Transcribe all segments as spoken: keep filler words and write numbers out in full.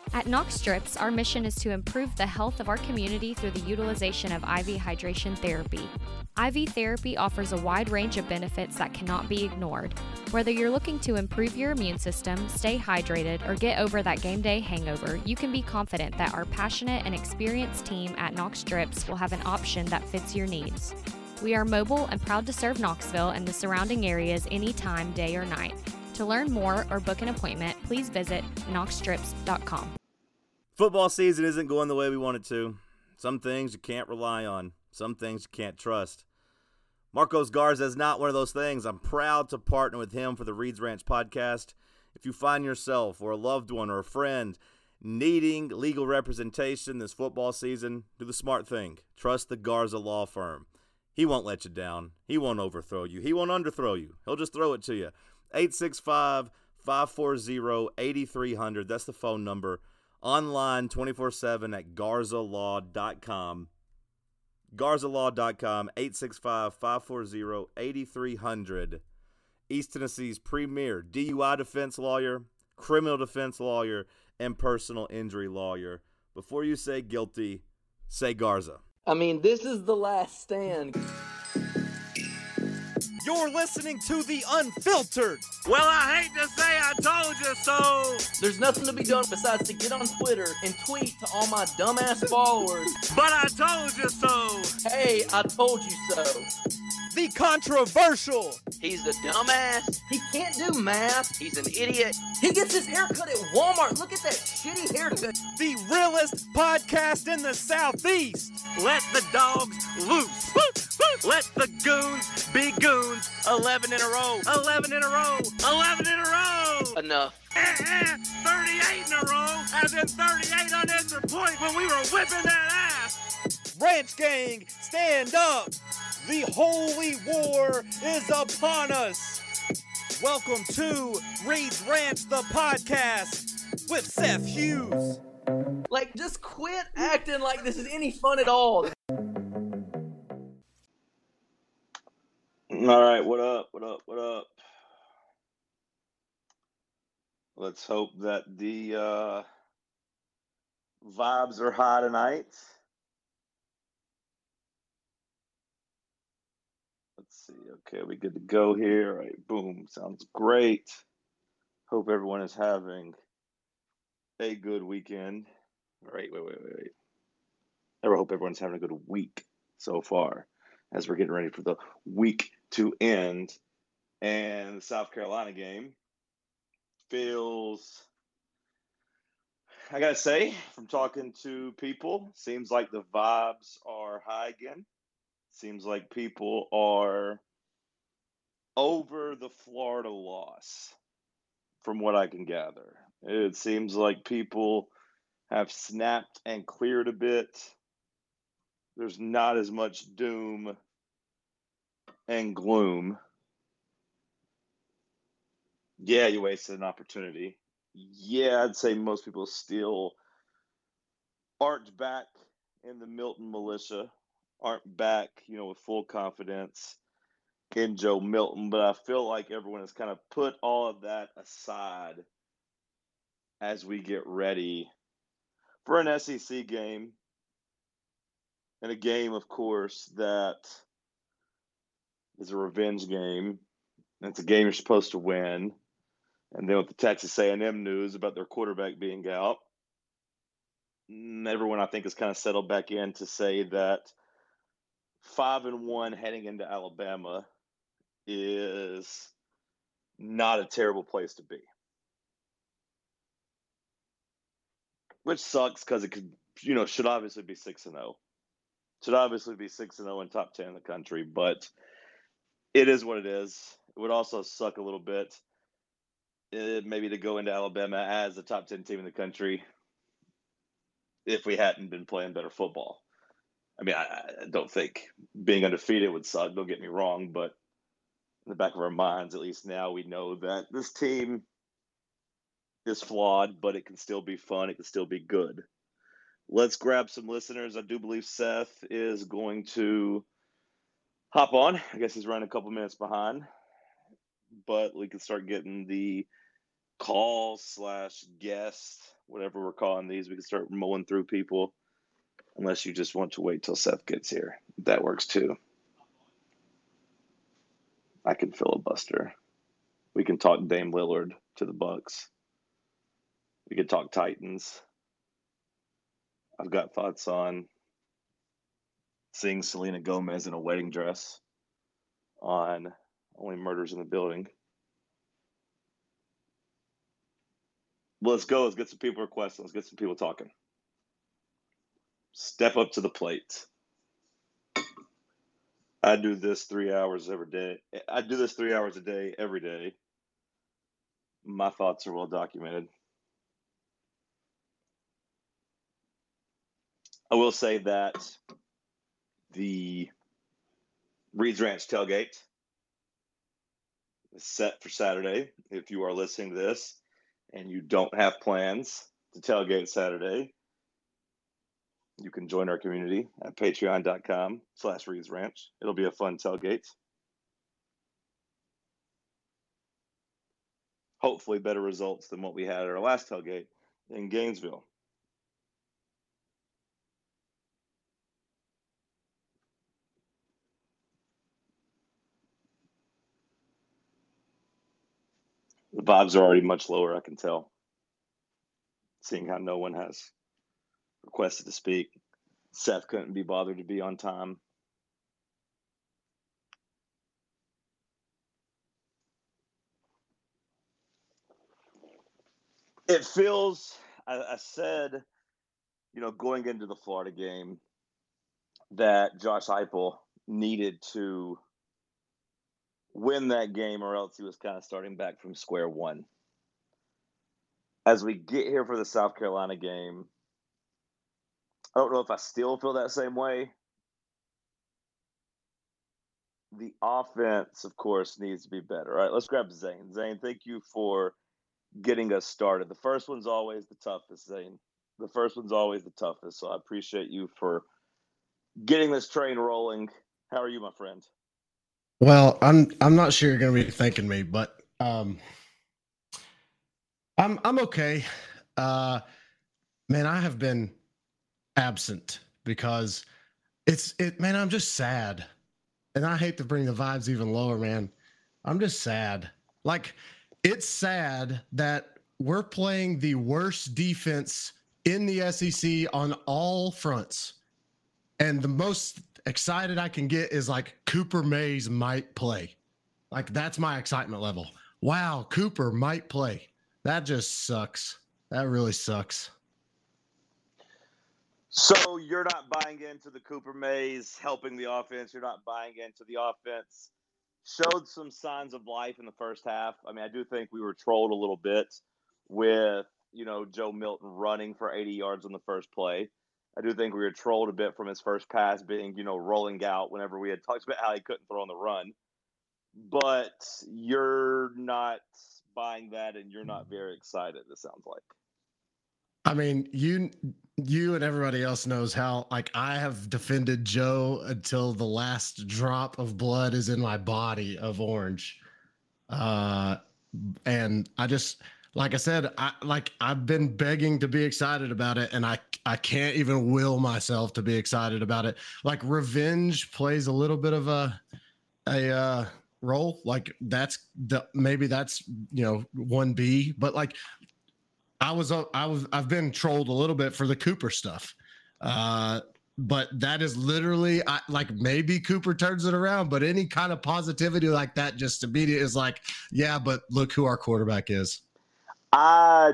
At Knox Strips, our mission is to improve the health of our community through the utilization of I V hydration therapy. I V therapy offers a wide range of benefits that cannot be ignored. Whether you're looking to improve your immune system, stay hydrated, or get over that game day hangover, you can be confident that our passionate and experienced team at Knox Strips will have an option that fits your needs. We are mobile and proud to serve Knoxville and the surrounding areas anytime, day or night. To learn more or book an appointment, please visit knox strips dot com. Football season isn't going the way we want it to. Some things you can't rely on. Some things you can't trust. Marcos Garza is not one of those things. I'm proud to partner with him for the Reed's Ranch podcast. If you find yourself or a loved one or a friend needing legal representation this football season, do the smart thing. Trust the Garza Law Firm. He won't let you down. He won't overthrow you. He won't underthrow you. He'll just throw it to you. eight six five, five four zero, eight three zero zero. That's the phone number. Online twenty-four seven at garza law dot com. garza law dot com, eight six five, five four zero, eight three zero zero. East Tennessee's premier D U I defense lawyer, criminal defense lawyer, and personal injury lawyer. Before you say guilty, say Garza. I mean, this is the last stand. You're listening to The Unfiltered. Well, I hate to say I told you so. There's nothing to be done besides to get on Twitter and tweet to all my dumbass followers. But I told you so. Hey, I told you so. The controversial. He's a dumbass. He can't do math. He's an idiot. He gets his haircut at Walmart. Look at that shitty haircut. The realest podcast in the Southeast. Let the dogs loose. Let the goons be goons. Eleven in a row. Eleven in a row. Eleven in a row. Enough. Eh, eh, thirty-eight in a row. As in thirty-eight unanswered points when we were whipping that ass. Ranch gang, stand up. The holy war is upon us. Welcome to Reed's Ranch, the podcast with Seth Hughes. Like, just quit acting like this is any fun at all. All right, what up, what up, what up? Let's hope that the uh, vibes are high tonight. Let's see, okay, we good to go here. All right, boom, sounds great. Hope everyone is having a good weekend. All right, wait, wait, wait, wait. I hope everyone's having a good week so far as we're getting ready for the week to end. And the South Carolina game feels, I gotta say, from talking to people, seems like the vibes are high again. Seems like people are over the Florida loss, from what I can gather. It seems like people have snapped and cleared a bit. There's not as much doom and gloom. Yeah, you wasted an opportunity. Yeah, I'd say most people still aren't back in the Milton militia, aren't back, you know, with full confidence in Joe Milton, but I feel like everyone has kind of put all of that aside as we get ready for an S E C game, and a game, of course, that is a revenge game. It's a game you're supposed to win. And then with the Texas A and M news about their quarterback being out, everyone, I think, has kind of settled back in to say that five and one heading into Alabama is not a terrible place to be. Which sucks because it could, you know, should obviously be six and zero. Should obviously be six and zero in top ten in the country, but it is what it is. It would also suck a little bit, uh, maybe to go into Alabama as a top ten team in the country if we hadn't been playing better football. I mean, I, I don't think being undefeated would suck. Don't get me wrong, but in the back of our minds, at least now, we know that this team is flawed, but it can still be fun. It can still be good. Let's grab some listeners. I do believe Seth is going to hop on. I guess he's running a couple minutes behind, but we can start getting the call slash guest whatever we're calling these. We can start mulling through people, unless you just want to wait till Seth gets here. That works too. I can filibuster. We can talk Dame Lillard to the Bucks. We can talk Titans. I've got thoughts on seeing Selena Gomez in a wedding dress on Only Murders in the Building. Well, let's go. Let's get some people requesting. Let's get some people talking. Step up to the plate. I do this three hours every day. I do this three hours a day, every day. My thoughts are well documented. I will say that the Reed's Ranch tailgate is set for Saturday. If you are listening to this and you don't have plans to tailgate Saturday, you can join our community at patreon.com slash Reed's Ranch. It'll be a fun tailgate. Hopefully better results than what we had at our last tailgate in Gainesville. The vibes are already much lower, I can tell, seeing how no one has requested to speak. Seth couldn't be bothered to be on time. It feels, I, I said, you know, going into the Florida game, that Josh Heupel needed to win that game or else he was kind of starting back from square one. As we get here for the South Carolina game, I don't know if I still feel that same way. The offense, of course, needs to be better. All right, let's grab Zane. Zane, thank you for getting us started. The first one's always the toughest, Zane. The first one's always the toughest, so I appreciate you for getting this train rolling. How are you, my friend? Well, I'm I'm not sure you're going to be thanking me, but um, I'm I'm okay. Uh, man, I have been absent because it's it. Man, I'm just sad, and I hate to bring the vibes even lower, man. I'm just sad. Like, it's sad that we're playing the worst defense in the S E C on all fronts, and the most excited I can get is like Cooper Mays might play. Like, that's my excitement level. Wow, Cooper might play. That just sucks. That really sucks. So you're not buying into the Cooper Mays helping the offense. You're not buying into the offense. Showed some signs of life in the first half. I mean, I do think we were trolled a little bit with, you know, Joe Milton running for eighty yards on the first play. I do think we were trolled a bit from his first pass being, you know, rolling out whenever we had talked about how he couldn't throw on the run. But you're not buying that, and you're not very excited, it sounds like. I mean, you you and everybody else knows how, like, I have defended Joe until the last drop of blood is in my body of orange. Uh, and I just... Like I said, I like I've been begging to be excited about it, and I I can't even will myself to be excited about it. Like, revenge plays a little bit of a a uh, role. Like, that's the maybe that's you know one B, but like I was I was I've been trolled a little bit for the Cooper stuff, uh, but that is literally I, like maybe Cooper turns it around, but any kind of positivity like that just immediately is like, yeah, but look who our quarterback is. Uh,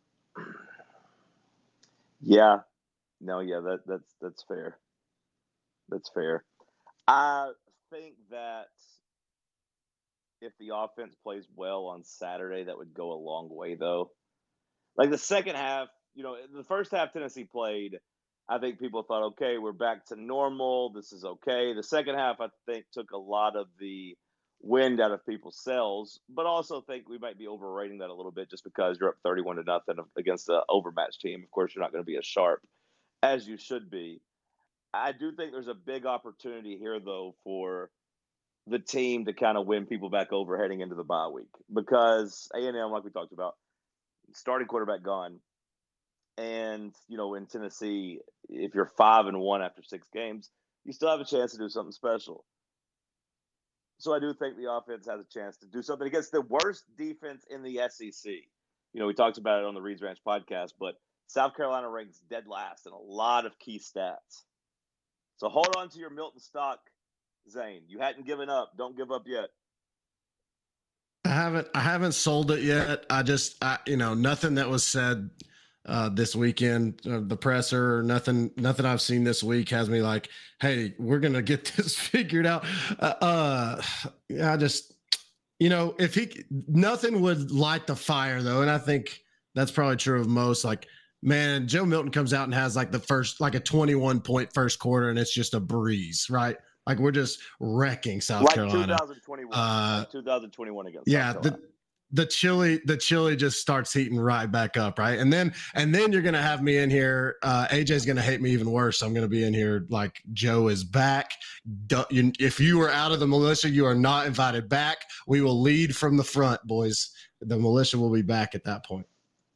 yeah, no, yeah, that that's that's fair. That's fair. I think that if the offense plays well on Saturday, that would go a long way, though. Like, the second half, you know, the first half Tennessee played, I think people thought, okay, we're back to normal. This is okay. The second half, I think, took a lot of the wind out of people's sails, but also think we might be overrating that a little bit just because you're up thirty-one to nothing against an overmatched team. Of course, you're not going to be as sharp as you should be. I do think there's a big opportunity here, though, for the team to kind of win people back over heading into the bye week, because A and M, like we talked about, starting quarterback gone. And, you know, in Tennessee, if you're five and one after six games, you still have a chance to do something special. So I do think the offense has a chance to do something against the worst defense in the S E C. You know, we talked about it on the Reed's Ranch podcast, but South Carolina ranks dead last in a lot of key stats. So hold on to your Milton stock, Zane. You hadn't given up. Don't give up yet. I haven't I haven't sold it yet. I just I, you know, nothing that was said uh, this weekend, uh, the presser, nothing nothing I've seen this week has me like, hey, we're gonna get this figured out. Uh, uh I just, you know, if he nothing would light the fire though, and I think that's probably true of most. Like, man, Joe Milton comes out and has like the first like a twenty-one point first quarter, and it's just a breeze, right? Like we're just wrecking South like Carolina. twenty twenty-one, uh, like twenty twenty-one against yeah, South Carolina. the the chili the chili just starts heating right back up, right? And then and then you're gonna have me in here. Uh, A J's gonna hate me even worse. I'm gonna be in here like Joe is back. Don't, you, if you are out of the militia, you are not invited back. We will lead from the front, boys. The militia will be back at that point.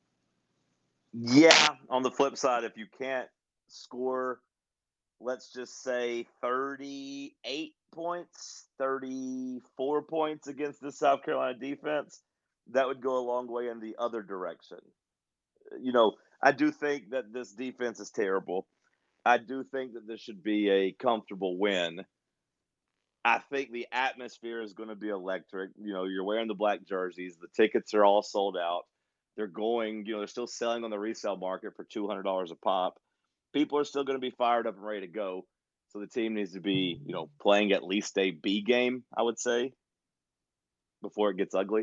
Yeah. On the flip side, if you can't score, let's just say thirty-eight points, thirty-four points against the South Carolina defense, that would go a long way in the other direction. You know, I do think that this defense is terrible. I do think that this should be a comfortable win. I think the atmosphere is going to be electric. You know, you're wearing the black jerseys. The tickets are all sold out. They're going, you know, they're still selling on the resale market for two hundred dollars a pop. People are still going to be fired up and ready to go. So the team needs to be, you know, playing at least a B game, I would say, before it gets ugly.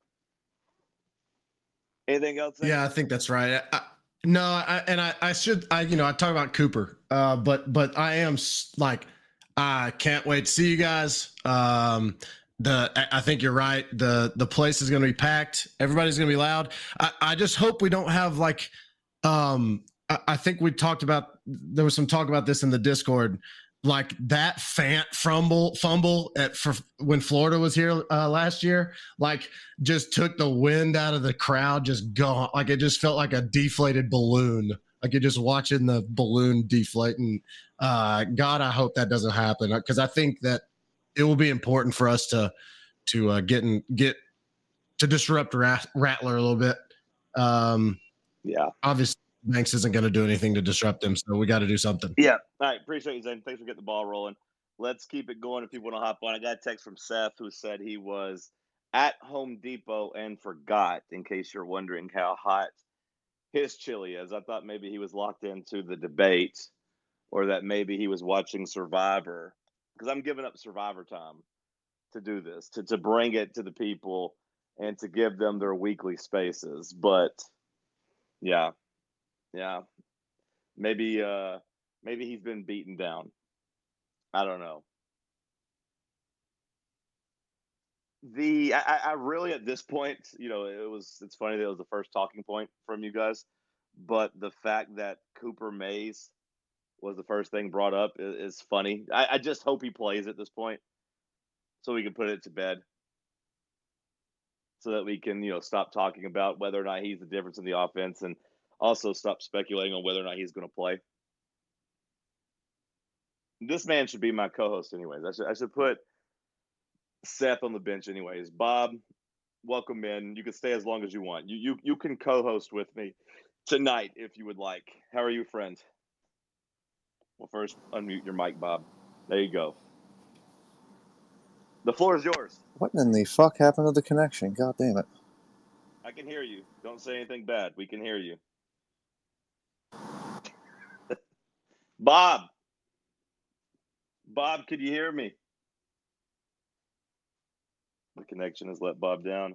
Anything else? Yeah, I think that's right. I, no, I, and I, I should, I, you know, I talk about Cooper, uh, but, but I am like, I can't wait to see you guys. Um, the, I think you're right. The, the place is going to be packed. Everybody's going to be loud. I, I just hope we don't have like, um, I, I think we talked about, there was some talk about this in the Discord, like that Fant fumble fumble at for when Florida was here uh, last year, like just took the wind out of the crowd, just gone. Like it just felt like a deflated balloon. Like you're just watching the balloon deflate. And uh, God, I hope that doesn't happen, because I think that it will be important for us to to uh, get and get to disrupt Rat- Rattler a little bit. Um, yeah, obviously. Banks isn't going to do anything to disrupt him, so we got to do something. Yeah. All right. Appreciate you, Zane. Thanks for getting the ball rolling. Let's keep it going if people want to hop on. I got a text from Seth who said he was at Home Depot and forgot, in case you're wondering how hot his chili is. I thought maybe he was locked into the debate, or that maybe he was watching Survivor, because I'm giving up Survivor time to do this, to, to bring it to the people and to give them their weekly spaces. But, yeah. Yeah, maybe uh, maybe he's been beaten down. I don't know. The I, I really at this point, you know, it was it's funny that it was the first talking point from you guys, but the fact that Cooper Mays was the first thing brought up is, is funny. I, I just hope he plays at this point, so we can put it to bed, so that we can, you know, stop talking about whether or not he's the difference in the offense, and also stop speculating on whether or not he's going to play. This man should be my co-host anyways. I should, I should put Seth on the bench anyways. Bob, welcome in. You can stay as long as you want. You, you, you can co-host with me tonight if you would like. How are you, friend? Well, first, unmute your mic, Bob. There you go. The floor is yours. What in the fuck happened to the connection? God damn it. I can hear you. Don't say anything bad. We can hear you. Bob. Bob, could you hear me? The connection has let Bob down.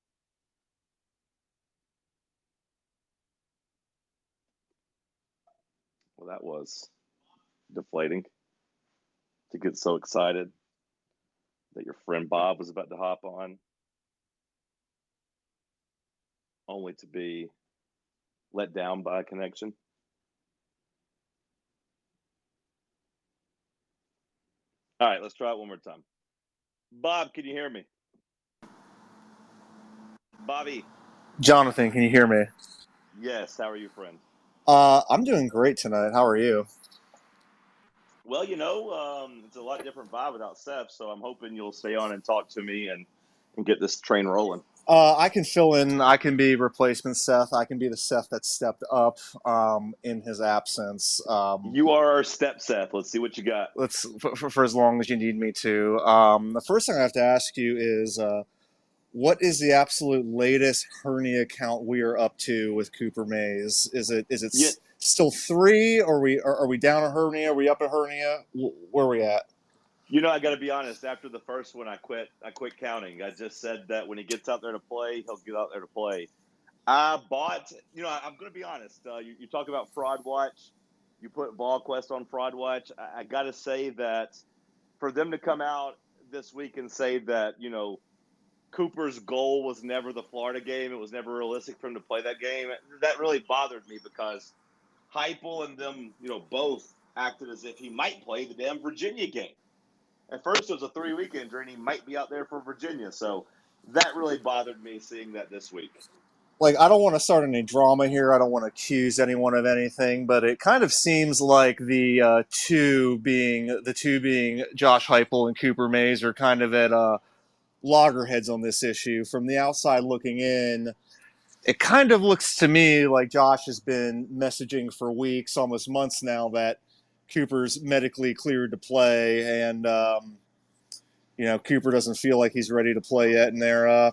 Well, that was deflating to get so excited that your friend Bob was about to hop on, only to be let down by a connection. All right, let's try it one more time. Bob, can you hear me? Bobby. Jonathan, can you hear me? Yes, how are you, friend? Uh, I'm doing great tonight. How are you? Well, you know, um, it's a lot different vibe without Seth, so I'm hoping you'll stay on and talk to me and, and get this train rolling. Uh, I can fill in. I can be replacement Seth. I can be the Seth that stepped up um, in his absence. Um, You are our step Seth. Let's see what you got. let's for, for, for as long as you need me to. Um, the first thing I have to ask you is, uh, what is the absolute latest hernia count we are up to with Cooper Mays? Is it is it Yeah. s- still three? Or are we are, are we down a hernia? Are we up a hernia? Wh- Where are we at? You know, I got to be honest. After the first one, I quit. I quit counting. I just said that when he gets out there to play, he'll get out there to play. I bought. You know, I'm going to be honest. Uh, you, you talk about Fraud Watch. You put VolQuest on Fraud Watch. I, I got to say that for them to come out this week and say that, you know, Cooper's goal was never the Florida game, it was never realistic for him to play that game, that really bothered me because Heupel and them, you know, both acted as if he might play the damn Virginia game. At first, it was a three-week injury, and he might be out there for Virginia. So that really bothered me seeing that this week. Like, I don't want to start any drama here. I don't want to accuse anyone of anything, but it kind of seems like the uh, two being the two being Josh Heupel and Cooper Mays are kind of at uh, loggerheads on this issue. From the outside looking in, it kind of looks to me like Josh has been messaging for weeks, almost months now, that Cooper's medically cleared to play, and um, you know Cooper doesn't feel like he's ready to play yet, and they're uh,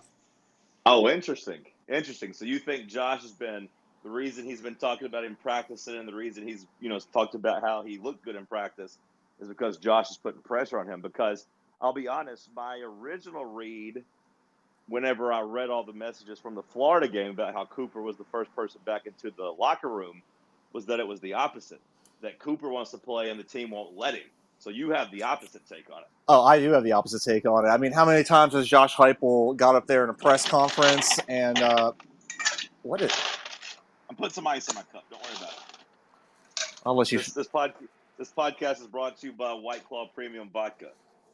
Oh, interesting. Interesting. So you think Josh has been the reason he's been talking about him practicing and the reason he's, you know, talked about how he looked good in practice is because Josh is putting pressure on him. Because I'll be honest, my original read, whenever I read all the messages from the Florida game about how Cooper was the first person back into the locker room, was that it was the opposite, that Cooper wants to play and the team won't let him. So you have the opposite take on it. Oh, I do have the opposite take on it. I mean, how many times has Josh Heupel got up there in a press conference and uh, what is? I'm putting some ice in my cup. Don't worry about it. I'll let you. This, this, pod, this podcast is brought to you by White Claw Premium Vodka.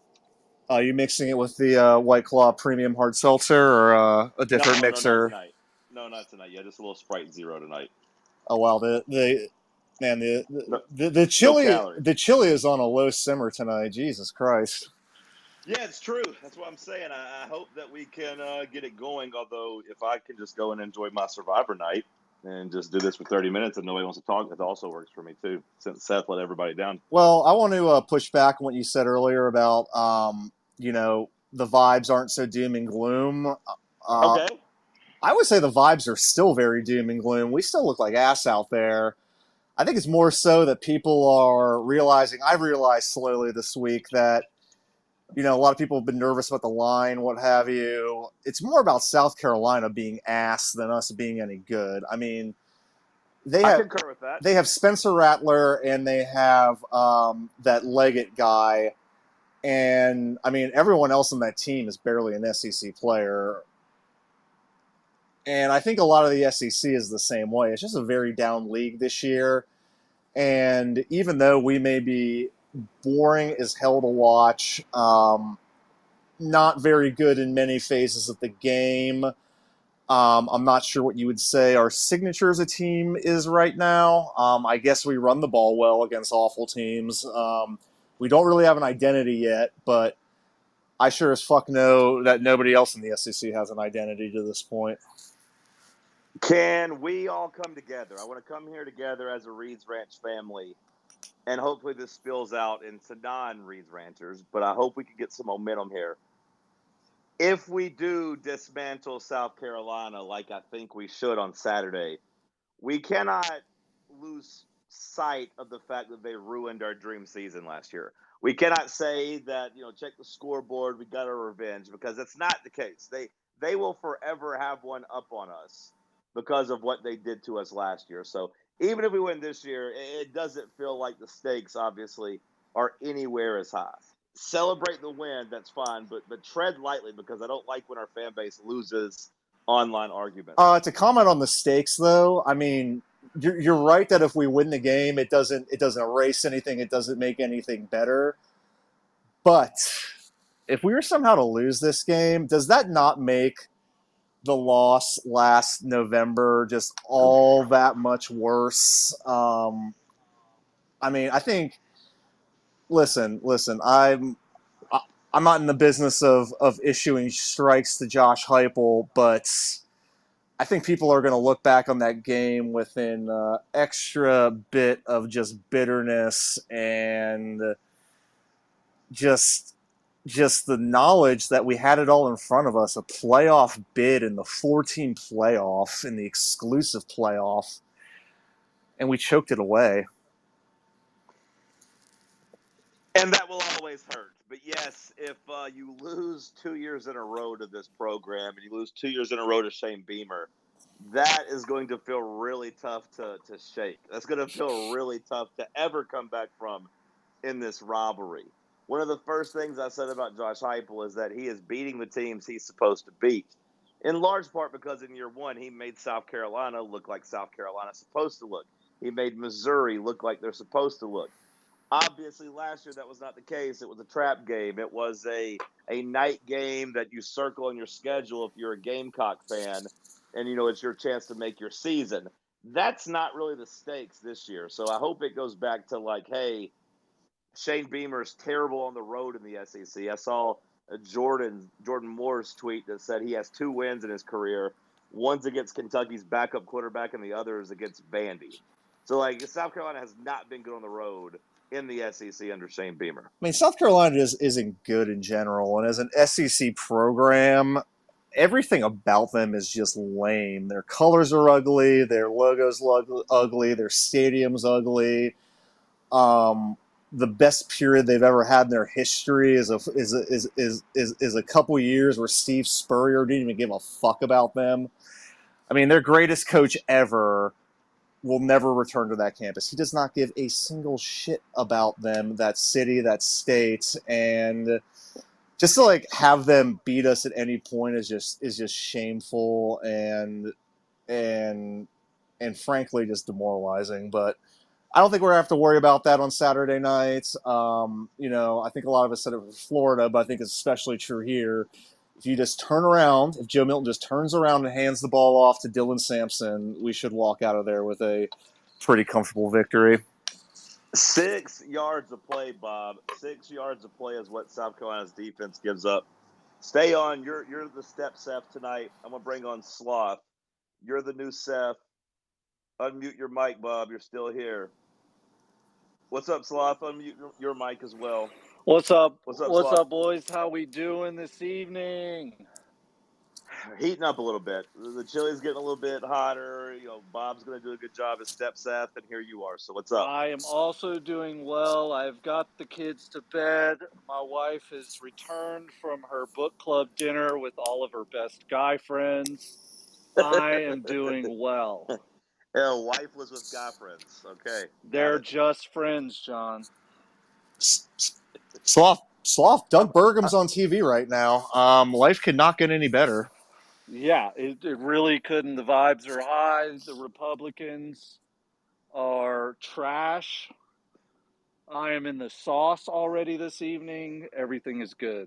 Are you mixing it with the uh, White Claw Premium Hard Seltzer or uh, a different no, no, mixer? No, not tonight. No, not tonight. Yeah, just a little Sprite Zero tonight. Oh wow, the the man the the, No, the, the chili no the chili is on a low simmer tonight. Jesus Christ. Yeah, it's true. That's what I'm saying. I, I hope that we can uh, get it going. Although, if I can just go and enjoy my Survivor night and just do this for thirty minutes and nobody wants to talk, that also works for me too. Since Seth let everybody down. Well, I want to uh, push back on what you said earlier about um, you know the vibes aren't so doom and gloom. Uh, Okay. I would say the vibes are still very doom and gloom. We still look like ass out there. I think it's more so that people are realizing, I've realized slowly this week that, you know, a lot of people have been nervous about the line, what have you. It's more about South Carolina being ass than us being any good. I mean, they I have, concur with that. they have Spencer Rattler and they have um, that Leggett guy. And, I mean, everyone else on that team is barely an S E C player. And I think a lot of the S E C is the same way. It's just a very down league this year. And even though we may be boring as hell to watch, um, not very good in many phases of the game, um, I'm not sure what you would say our signature as a team is right now. Um, I guess we run the ball well against awful teams. Um, we don't really have an identity yet, but I sure as fuck know that nobody else in the S E C has an identity to this point. Can we all come together? I want to come here together as a Reed's Ranch family, and hopefully this spills out into non-Reed's Ranchers, but I hope we can get some momentum here. If we do dismantle South Carolina like I think we should on Saturday, we cannot lose sight of the fact that they ruined our dream season last year. We cannot say that, you know, check the scoreboard, we got our revenge, because that's not the case. They they will forever have one up on us because of what they did to us last year. So even if we win this year, it doesn't feel like the stakes, obviously, are anywhere as high. Celebrate the win, that's fine, but but tread lightly, because I don't like when our fan base loses online arguments. Uh, to comment on the stakes, though, I mean, you're, you're right that if we win the game, it doesn't it doesn't erase anything, it doesn't make anything better. But if we were somehow to lose this game, does that not make the loss last November just all that much worse. Um, I mean, I think. Listen, listen. I'm I- I'm not in the business of of issuing strikes to Josh Heupel, but I think people are going to look back on that game with an uh, extra bit of just bitterness and just just the knowledge that we had it all in front of us, a playoff bid in the four-team playoff, in the exclusive playoff, and we choked it away. And that will always hurt. But yes, if uh, you lose two years in a row to this program and you lose two years in a row to Shane Beamer, that is going to feel really tough to, to shake. That's going to feel really tough to ever come back from in this robbery. One of the first things I said about Josh Heupel is that he is beating the teams he's supposed to beat, in large part because in year one he made South Carolina look like South Carolina's supposed to look. He made Missouri look like they're supposed to look. Obviously, last year that was not the case. It was a trap game. It was a a night game that you circle on your schedule if you're a Gamecock fan, and you know it's your chance to make your season. That's not really the stakes this year. So I hope it goes back to like, hey, Shane Beamer's terrible on the road in the S E C. I saw a Jordan Jordan Moore's tweet that said he has two wins in his career. One's against Kentucky's backup quarterback, and the other is against Vandy. So like, South Carolina has not been good on the road in the S E C under Shane Beamer. I mean, South Carolina just isn't good in general, and as an S E C program, everything about them is just lame. Their colors are ugly, their logos look ugly, their stadium's ugly. Um, the best period they've ever had in their history is a is a, is, is is is a couple years where Steve Spurrier didn't even give a fuck about them. I mean, their greatest coach ever will never return to that campus. He does not give a single shit about them, that city, that state, and just to like have them beat us at any point is just is just shameful and and and frankly just demoralizing. But I don't think we're gonna have to worry about that on Saturday night. Um, you know, I think a lot of us said it was Florida, but I think it's especially true here. If you just turn around, if Joe Milton just turns around and hands the ball off to Dylan Sampson, we should walk out of there with a pretty comfortable victory. Six yards of play, Bob. Six yards of play is what South Carolina's defense gives up. Stay on. You're you're the step Seth tonight. I'm gonna bring on Sloth. You're the new Seth. Unmute your mic, Bob. You're still here. What's up, Sloth? Unmute your, your mic as well. What's up? What's up, What's Sloth? up, boys? How we doing this evening? Heating up a little bit. The chili's getting a little bit hotter. You know, Bob's going to do a good job as step Seth, and here you are. So what's up? I am also doing well. I've got the kids to bed. My wife has returned from her book club dinner with all of her best guy friends. I am doing well. Yeah, wife was with guy friends. Okay. They're just friends, John. Sloth, Sloth, Doug Burgum's on T V right now. Um, life could not get any better. Yeah, it, it really couldn't. The vibes are high. The Republicans are trash. I am in the sauce already this evening. Everything is good.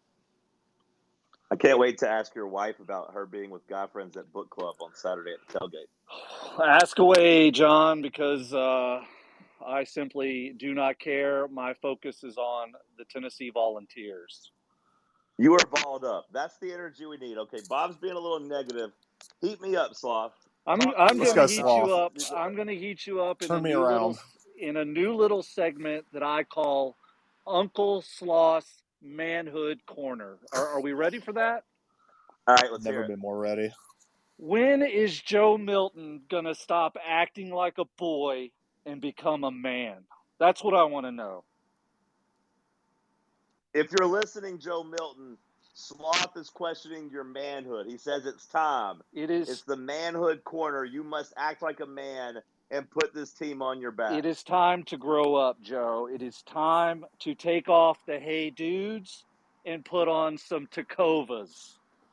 I can't wait to ask your wife about her being with guy friends at book club on Saturday at the tailgate. Ask away, John, because uh, I simply do not care. My focus is on the Tennessee Volunteers. You are balled up. That's the energy we need. Okay, Bob's being a little negative. Heat me up, Sloth. I'm Talk I'm me going to up. heat Sloth. you up. I'm going to heat you up in Turn a me new around. little in a new little segment that I call Uncle Sloth's Manhood Corner. Are, are we ready for that? All right, let's Never hear it. been more ready. When is Joe Milton going to stop acting like a boy and become a man? That's what I want to know. If you're listening, Joe Milton, Sloth is questioning your manhood. He says it's time. It is. It's the manhood corner. You must act like a man and put this team on your back. It is time to grow up, Joe. It is time to take off the hey dudes and put on some Tacovas.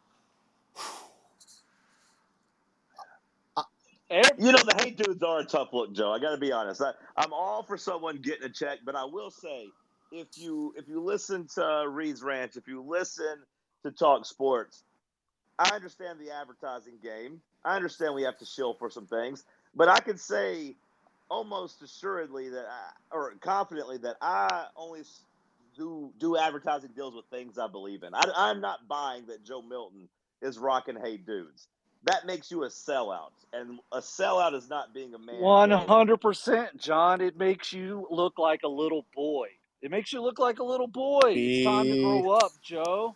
You know, the hey dudes are a tough look, Joe. I got to be honest. I, I'm all for someone getting a check, but I will say, if you if you listen to Reed's Ranch, if you listen to Talk Sports, I understand the advertising game. I understand we have to shill for some things, but I can say almost assuredly that, I, or confidently that I only do do advertising deals with things I believe in. I, I'm not buying that Joe Milton is rocking Hey Dudes. That makes you a sellout, and a sellout is not being a man. one hundred percent, John. It makes you look like a little boy. It makes you look like a little boy. It's time to grow up, Joe.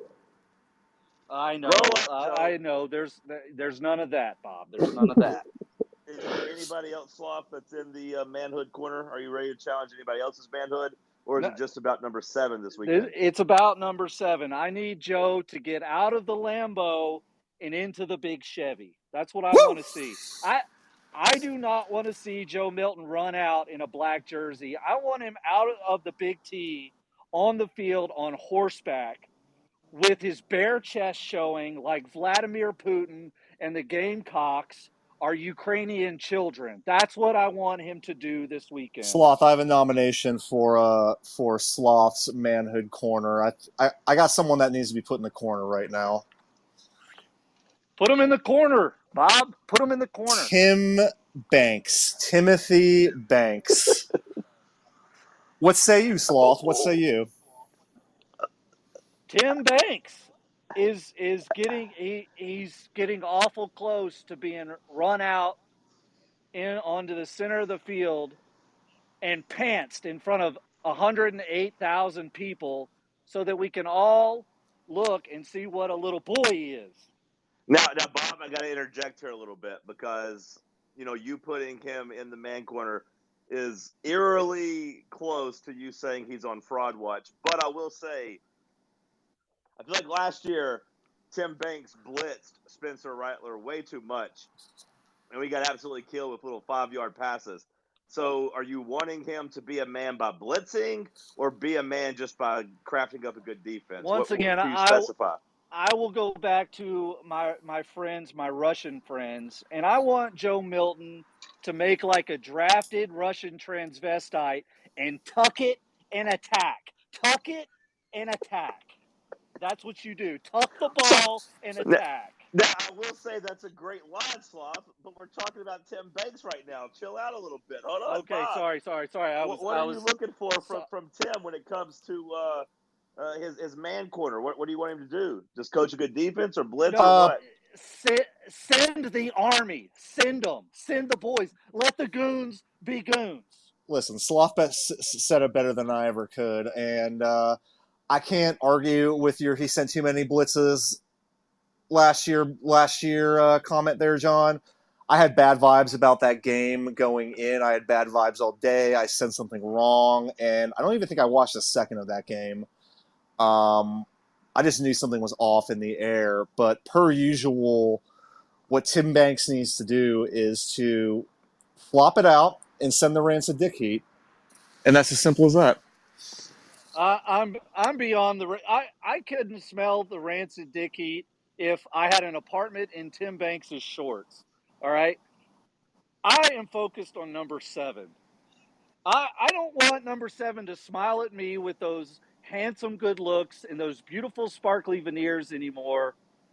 I know. Grow up, uh, Joe. I know. There's there's none of that, Bob. There's none of that. Is there anybody else, Sloth, that's in the uh, manhood corner? Are you ready to challenge anybody else's manhood, or is No, it just about number seven this weekend? it's about number seven. I need Joe to get out of the Lambo and into the big Chevy. That's what I want to see. I I do not want to see Joe Milton run out in a black jersey. I want him out of the Big T on the field on horseback with his bare chest showing like Vladimir Putin and the Gamecocks are Ukrainian children. That's what I want him to do this weekend. Sloth, I have a nomination for uh for Sloth's manhood corner. I, I I got someone that needs to be put in the corner right now. Put him in the corner, Bob. Put him in the corner. Tim Banks. Timothy Banks. What say you, Sloth? What say you? Tim Banks is is getting he, he's getting awful close to being run out in onto the center of the field and pantsed in front of one hundred eight thousand people so that we can all look and see what a little boy he is. Now, now, Bob, I got to interject here a little bit because, you know, you putting him in the man corner is eerily close to you saying he's on fraud watch. But I will say, I feel like last year, Tim Banks blitzed Spencer Rattler way too much, and we got absolutely killed with little five-yard passes. So are you wanting him to be a man by blitzing or be a man just by crafting up a good defense? Once what, again, what do you I, specify? I will go back to my, my friends, my Russian friends, and I want Joe Milton to make like a drafted Russian transvestite and tuck it and attack. Tuck it and attack. That's what you do. Tuck the ball and attack. Now, I will say that's a great line, Sloth, but we're talking about Tim Banks right now. Chill out a little bit. Hold on, Okay, Bob. sorry, sorry, sorry. I was, what what I are was, you looking for from, so, from Tim when it comes to uh, uh, his, his man corner? What, what do you want him to do? Just coach a good defense or blitz no, or Uh, what? Send, send the army. Send them. Send the boys. Let the goons be goons. Listen, Sloth bet- s- said it better than I ever could, and uh, I can't argue with your he sent too many blitzes last year last year uh, comment there, John. I had bad vibes about that game going in. I had bad vibes all day. I said something wrong, and I don't even think I watched a second of that game. Um, I just knew something was off in the air. But per usual, what Tim Banks needs to do is to flop it out and send the rancid dick heat, and that's as simple as that. Uh, I'm I'm beyond the. I I couldn't smell the rancid dick heat if I had an apartment in Tim Banks' shorts. All right, I am focused on number seven. I I don't want number seven to smile at me with those handsome good looks and those beautiful sparkly veneers anymore.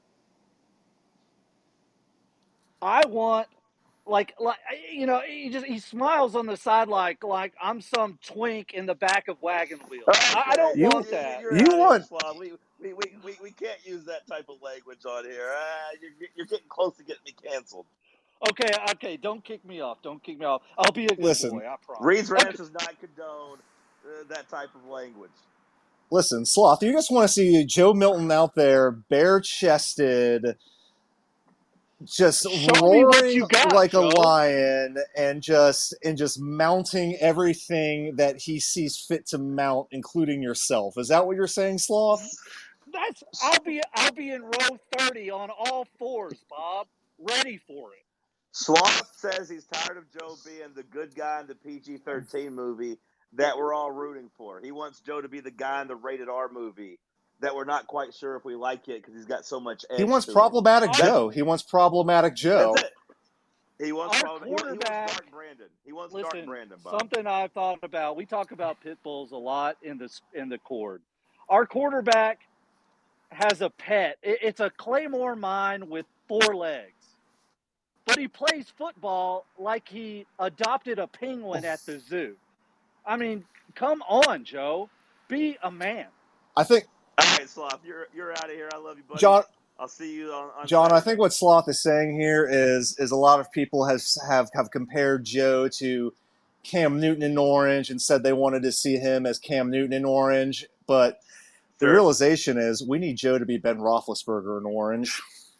I want. Like, like you know, he just he smiles on the side like like I'm some twink in the back of wagon wheel. Okay. I, I don't You- want that. You're You out want- here, Sloth. We, we, we, we, we can't use that type of language on here. Uh, you're, you're getting close to getting me canceled. Okay, okay, don't kick me off. Don't kick me off. I'll be a good Listen, boy. I promise. Reed's Ranch Okay. does not condone uh, that type of language. Listen, Sloth, you just want to see Joe Milton out there, bare-chested, just Show me what roaring you got, like Joe. a lion, and just and just mounting everything that he sees fit to mount, including yourself. Is that what you're saying, Sloth? That's I'll be I'll be in row thirty on all fours, Bob. Ready for it. Sloth says he's tired of Joe being the good guy in the P G thirteen movie that we're all rooting for. He wants Joe to be the guy in the rated R movie that we're not quite sure if we like it because he's got so much edge He wants to him. problematic That's- Joe. He wants problematic Joe. That's it. He wants, Our prob- he, wants- he wants quarterback- Dark Brandon. He wants Dark Listen, Brandon, Bob. something I've thought about. We talk about pit bulls a lot in the in the cord. Our quarterback has a pet. It, it's a Claymore mine with four legs. But he plays football like he adopted a penguin at the zoo. I mean, come on, Joe. Be a man. I think, All right, Sloth, you're you're out of here. I love you, buddy. John. I'll see you on, on John, I Saturday. think what Sloth is saying here is is a lot of people have have have compared Joe to Cam Newton in Orange and said they wanted to see him as Cam Newton in Orange, but the Sure. realization is we need Joe to be Ben Roethlisberger in Orange.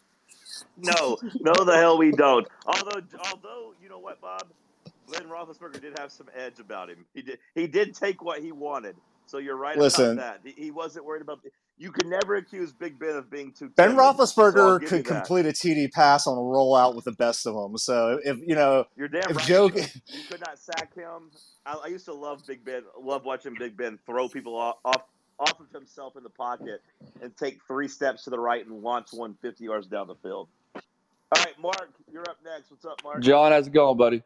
No, no, the hell we don't. Although, although you know what, Bob, Ben Roethlisberger did have some edge about him. He did. He did take what he wanted. So you're right Listen, about that. He, he wasn't worried about. You could never accuse Big Ben of being too. Ben timid, so I'll Roethlisberger give could you that. complete a T D pass on a rollout with the best of them. So if you know, You're damn if right. Joe, You could not sack him. I, I used to love Big Ben. Love watching Big Ben throw people off, off off of himself in the pocket and take three steps to the right and launch one fifty yards down the field. All right, Mark, you're up next. What's up, Mark? John, how's it going, buddy?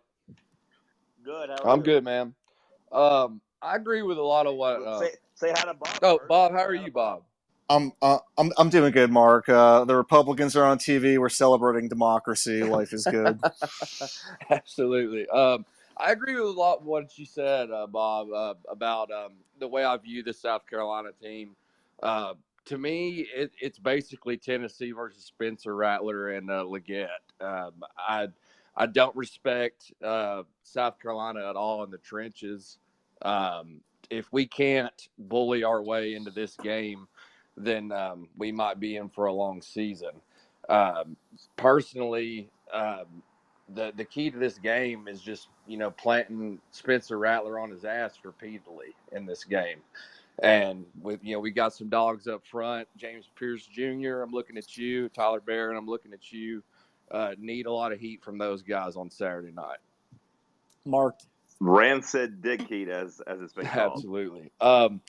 Good. How are I'm you? good, man. Um, I agree with a lot of what. Uh, say say hi to Bob. oh, first. Bob, how Say are hi to you, Bob? I'm uh, I'm I'm doing good, Mark. Uh, the Republicans are on T V. We're celebrating democracy. Life is good. Absolutely. Um, I agree with a lot of what you said, uh, Bob, uh, about um, the way I view the South Carolina team. Uh, to me, it, it's basically Tennessee versus Spencer Rattler and uh, Leggett. Um, I I don't respect uh, South Carolina at all in the trenches. Um, if we can't bully our way into this game, then um, we might be in for a long season. Um, personally, um, the the key to this game is just, you know, planting Spencer Rattler on his ass repeatedly in this game. And with, you know, we got some dogs up front. James Pierce Junior, I'm looking at you. Tyler Barron, I'm looking at you. Uh, need a lot of heat from those guys on Saturday night. Mark, Rancid Dick Heat, as as it's been called. Absolutely. Um,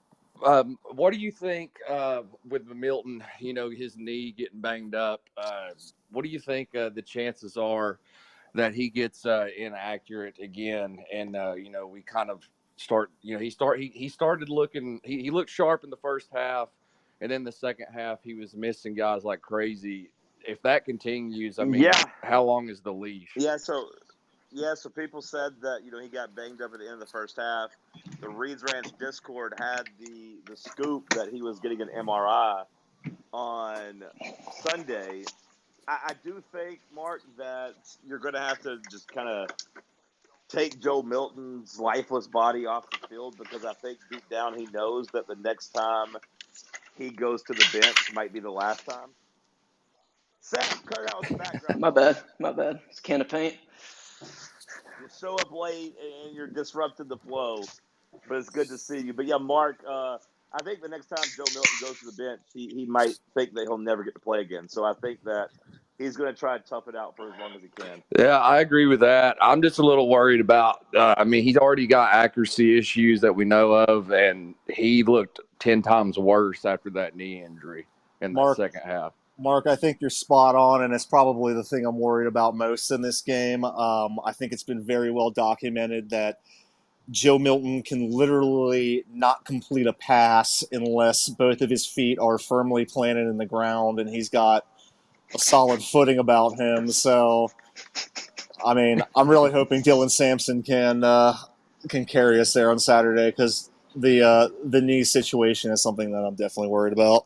um, what do you think uh, with Milton? You know, his knee getting banged up. Uh, what do you think uh, the chances are that he gets uh, inaccurate again? And uh, you know, we kind of start. You know, he start he he started looking. He, he looked sharp in the first half, and then the second half he was missing guys like crazy. If that continues, I mean, Yeah. how long is the leash? Yeah, so yeah, so people said that, you know, he got banged up at the end of the first half. The Reeds Ranch Discord had the the scoop that he was getting an M R I on Sunday. I, I do think, Mark, that you're going to have to just kind of take Joe Milton's lifeless body off the field, because I think deep down he knows that the next time he goes to the bench might be the last time. Seth, cut out the background. My bad. My bad. It's a can of paint. You show up late and you're disrupting the flow, but it's good to see you. But yeah, Mark, uh, I think the next time Joe Milton goes to the bench, he, he might think that he'll never get to play again. So I think that he's going to try to tough it out for as long as he can. Yeah, I agree with that. I'm just a little worried about, uh, I mean, he's already got accuracy issues that we know of, and he looked ten times worse after that knee injury in the Mark, second half. Mark, I think you're spot on, and it's probably the thing I'm worried about most in this game. Um, I think it's been very well documented that Joe Milton can literally not complete a pass unless both of his feet are firmly planted in the ground, and he's got a solid footing about him. So, I mean, I'm really hoping Dylan Sampson can uh, can carry us there on Saturday, because the uh, the knee situation is something that I'm definitely worried about.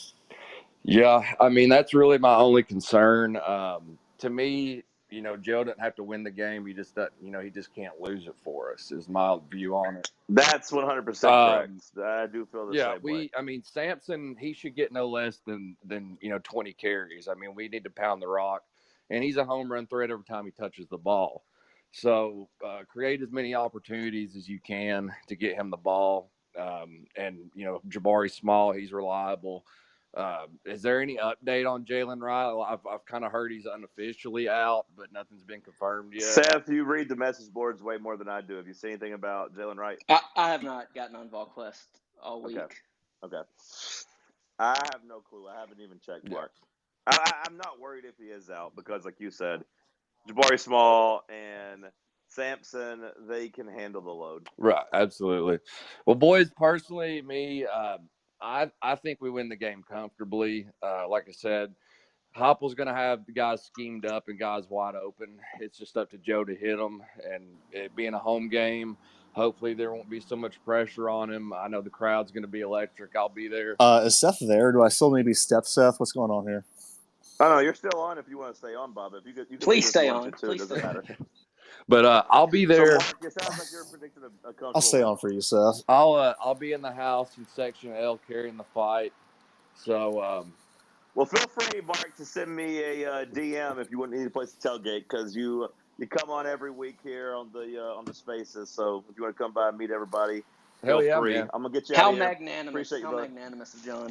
Yeah, I mean, that's really my only concern. Um, to me, you know, Joe doesn't have to win the game. He just doesn't, you know, he just can't lose it for us, is my view on it. That's one hundred percent Um, correct. I do feel the Yeah, same we. way. I mean, Sampson, he should get no less than than you know twenty carries. I mean, we need to pound the rock, and he's a home run threat every time he touches the ball. So uh, create as many opportunities as you can to get him the ball. Um, and you know, Jabari Small, he's reliable. Uh, is there any update on Jalen Wright? I've I've kind of heard he's unofficially out, but nothing's been confirmed yet. Seth, you read the message boards way more than I do. Have you seen anything about Jalen Wright? I, I have not gotten on VolQuest all week. Okay. Okay. I have no clue. I haven't even checked, Yeah. Mark. I, I- I'm not worried if he is out, because, like you said, Jabari Small and Sampson, they can handle the load. Right, absolutely. Well, boys, personally, me, uh, I I think we win the game comfortably. Uh, like I said, Heupel's going to have the guys schemed up and guys wide open. It's just up to Joe to hit them. And it being a home game, hopefully there won't be so much pressure on him. I know the crowd's going to be electric. I'll be there. Uh, is Seth there? Do I still need to be Step Seth? What's going on here? Oh no, you're still on if you want to stay on, Bob. If you could, you can Please leave stay if you on. want to, Please it doesn't stay on. matter. But uh, I'll be So, there. Mark, it sounds like you're predicting a, a comfortable I'll stay win. on for you, Seth. I'll uh, I'll be in the house in Section L carrying the fight. So um, Well, feel free, Mark, to send me a uh, D M if you wouldn't need a place to tailgate, because you you come on every week here on the uh, on the Spaces. So if you want to come by and meet everybody, hell feel yeah, free. man. I'm gonna get you How out of here. magnanimous. Appreciate you, How brother. magnanimous of John.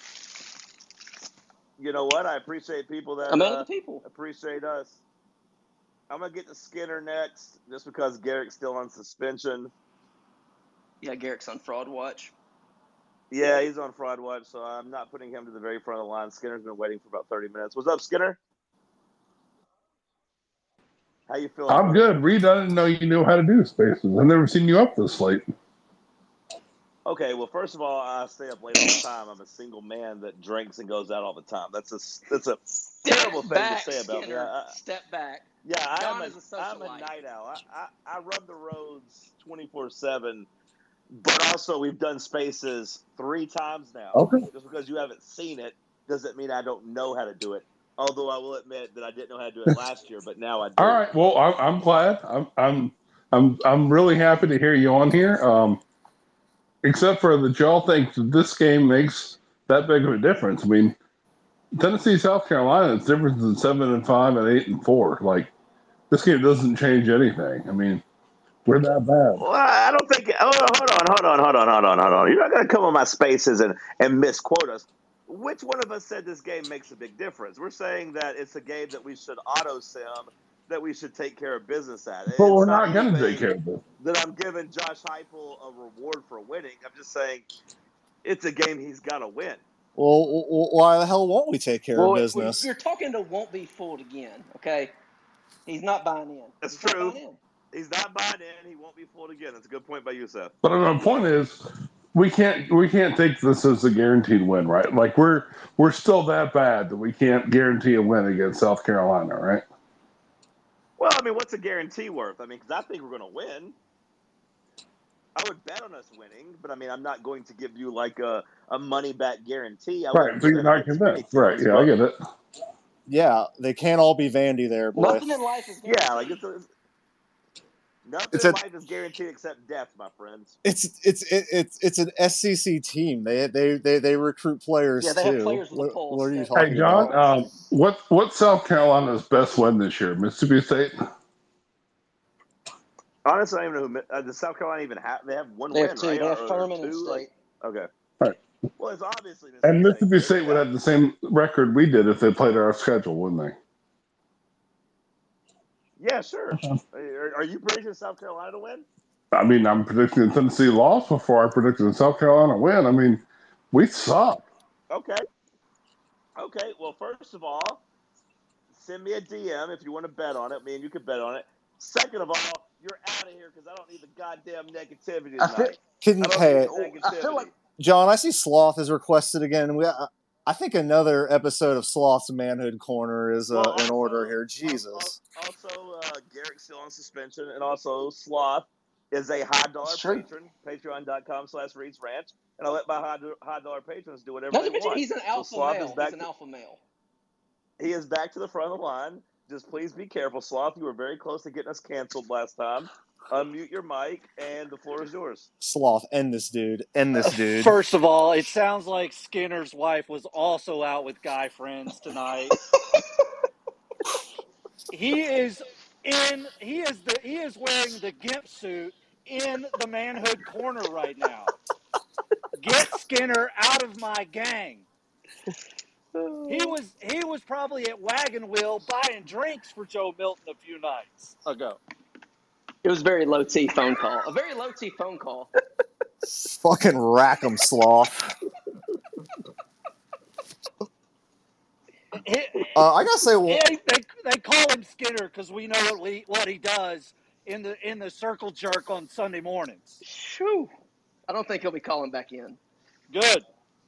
You know what? I appreciate people that A man uh, of the people. appreciate us. I'm gonna get to Skinner next, just because Garrett's still on suspension. Yeah, Garrett's on fraud watch. Yeah, he's on fraud watch, so I'm not putting him to the very front of the line. Skinner's been waiting for about thirty minutes. What's up, Skinner? How you feeling? I'm brother? good. Reed, I didn't know you knew how to do Spaces. I've never seen you up this late. Okay, well, first of all, I stay up late all the time. I'm a single man that drinks and goes out all the time. That's a that's a terrible thing back, to say about me. Skinner. I, I, Step back. yeah, I John am a, is a I'm a socialite. night owl. I, I, I run the roads twenty-four seven, but also we've done Spaces three times now. Okay. Just because you haven't seen it doesn't mean I don't know how to do it. Although I will admit that I didn't know how to do it last year, but now I do. All right. Well, I'm, I'm glad. I'm I'm I'm I'm really happy to hear you on here. Um, except for that y'all think that this game makes that big of a difference. I mean, Tennessee, South Carolina, it's different than seven and five and eight and four. Like, this game doesn't change anything. I mean, we're that bad. Well, I don't think. Hold on, hold on, hold on, hold on, hold on, hold on. You're not going to come on my Spaces and, and misquote us. Which one of us said this game makes a big difference? We're saying that it's a game that we should auto sim, that we should take care of business at. But It's we're not going to anything take care of it. that I'm giving Josh Heupel a reward for winning. I'm just saying it's a game he's got to win. Well, w- w- why the hell won't we take care Well, of it- business? you're talking to won't be fooled again, okay? He's not buying in. That's He's not true. buying in. He's not buying in. He won't be fooled again. That's a good point by you, Seth. But my point is, we can't we can't take this as a guaranteed win, right? Like we're we're still that bad that we can't guarantee a win against South Carolina, right? Well, I mean, what's a guarantee worth? I mean, because I think we're going to win. I would bet on us winning, but I mean, I'm not going to give you like a, a money back guarantee. I Right, wouldn't so do you're that not against many convinced. Right, teams, yeah, I but- get it. Yeah, they can't all be Vandy there, boy. Nothing in life is Yeah, like it's a, nothing It's in a- life is guaranteed except death, my friends. It's it's it, it's it's an S C C team. They they they they recruit players Yeah, they too. have players with a what, pulse. what are you Hey, talking Hey, John, about? um, what what's South Carolina's best win this year? Mississippi State? Honestly, I don't even know who uh, does South Carolina even have. They have one They win, have two. right? They have Or- or Furman and two? Like- State. okay. Right. Well, it's obviously And Mississippi State. State would have the same record we did if they played our schedule, wouldn't they? Yeah, sure. Are, are you predicting South Carolina to win? I mean, I'm predicting a Tennessee loss before I predicted a South Carolina win. I mean, we suck. Okay. Okay. Well, first of all, send me a D M if you want to bet on it. Me and you can bet on it. Second of all, you're out of here because I don't need the goddamn negativity I feel- tonight. Can I don't hey, need the I feel negativity. like John, I see Sloth is requested again. We, I, I think another episode of Sloth's Manhood Corner is uh, Well, in order also- here. Jesus. Also, uh, Garrett's still on suspension, and also Sloth is a high dollar It's true. patron. Patreon.com slash Reed's Ranch, and I let my high, high dollar patrons do whatever not they to mention want. he's an So alpha Sloth male. is back He's an to- alpha male. He is back to the front of the line. Just please be careful, Sloth. You were very close to getting us canceled last time. Unmute your mic, and the floor is yours. Sloth, end this dude. End this dude. First of all, it sounds like Skinner's wife was also out with guy friends tonight. he is in. He is the. He is wearing the gimp suit in the manhood corner right now. Get Skinner out of my gang. He was. He was probably at Wagon Wheel buying drinks for Joe Milton a few nights ago. It was a very low T phone call. A very low T phone call. Fucking rack 'em, Sloth. He- Uh, I gotta say, well, Yeah, they, they call him Skinner because we know what he, what he does in the in the circle jerk on Sunday mornings. Shoo. I don't think he'll be calling back in. Good.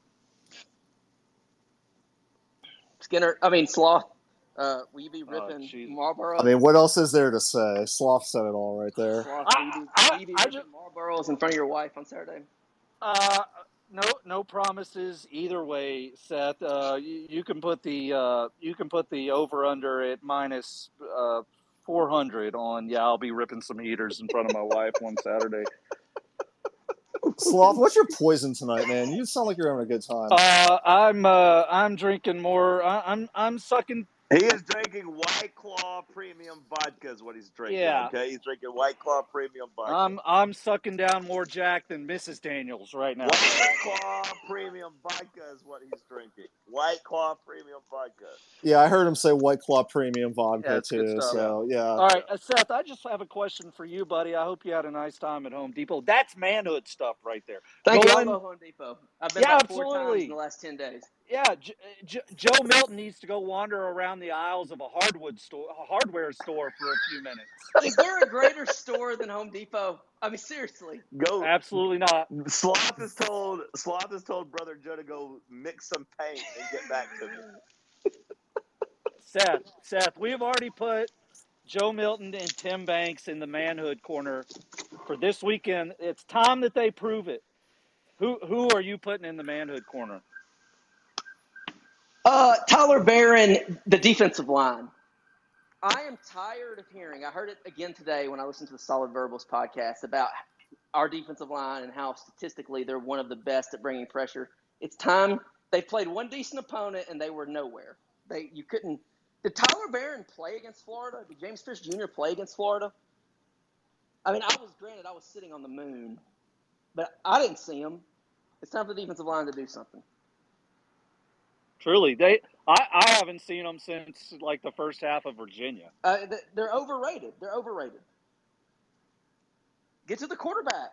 Skinner, I mean Sloth. Uh, will you be Oh, ripping jeez. Marlboro? I mean, what else is there to say? Sloth said it all right there. Sloth, I- will you be, I- will you be I ripping just- Marlboros in front of your wife on Saturday? Uh, no, no promises either way, Seth. Uh, you, you can put the uh, you can put the over under at minus uh, four hundred on. Yeah, I'll be ripping some heaters in front of my wife one Saturday. Sloth, what's your poison tonight, man? You sound like you're having a good time. Uh, I'm uh, I'm drinking more. I, I'm I'm sucking. He is drinking White Claw Premium Vodka is what he's drinking, Yeah. okay? He's drinking White Claw Premium Vodka. I'm I'm sucking down more Jack than Missus Daniels right now. White Claw Premium Vodka is what he's drinking. White Claw Premium Vodka. Yeah, I heard him say White Claw Premium Yeah, Vodka it's good too. stuff. So yeah. All right, uh, Seth, I just have a question for you, buddy. I hope you had a nice time at Home Depot. That's manhood stuff right there. Thank Go you. I'll in- go Home Depot. I've been Yeah, about four times absolutely. in the last ten days. Yeah, J- J- Joe Milton needs to go wander around the aisles of a hardwood store, a hardware store for a few minutes. Is there a greater store than Home Depot? I mean, seriously. Go. Absolutely not. Sloth has told Sloth has told Brother Joe to go mix some paint and get back to me. Seth, Seth, we have already put Joe Milton and Tim Banks in the manhood corner for this weekend. It's time that they prove it. Who who are you putting in the manhood corner? Uh, Tyler Barron, the defensive line. I am tired of hearing, I heard it again today when I listened to the Solid Verbals podcast about our defensive line and how statistically they're one of the best at bringing pressure. It's time. They played one decent opponent and they were nowhere. They you couldn't. Did Tyler Barron play against Florida? Did James Fish Junior play against Florida? I mean, I was granted I was sitting on the moon, but I didn't see him. It's time for the defensive line to do something. Truly, they I, I haven't seen them since like the first half of Virginia. Uh, they're overrated. They're overrated. Get to the quarterback.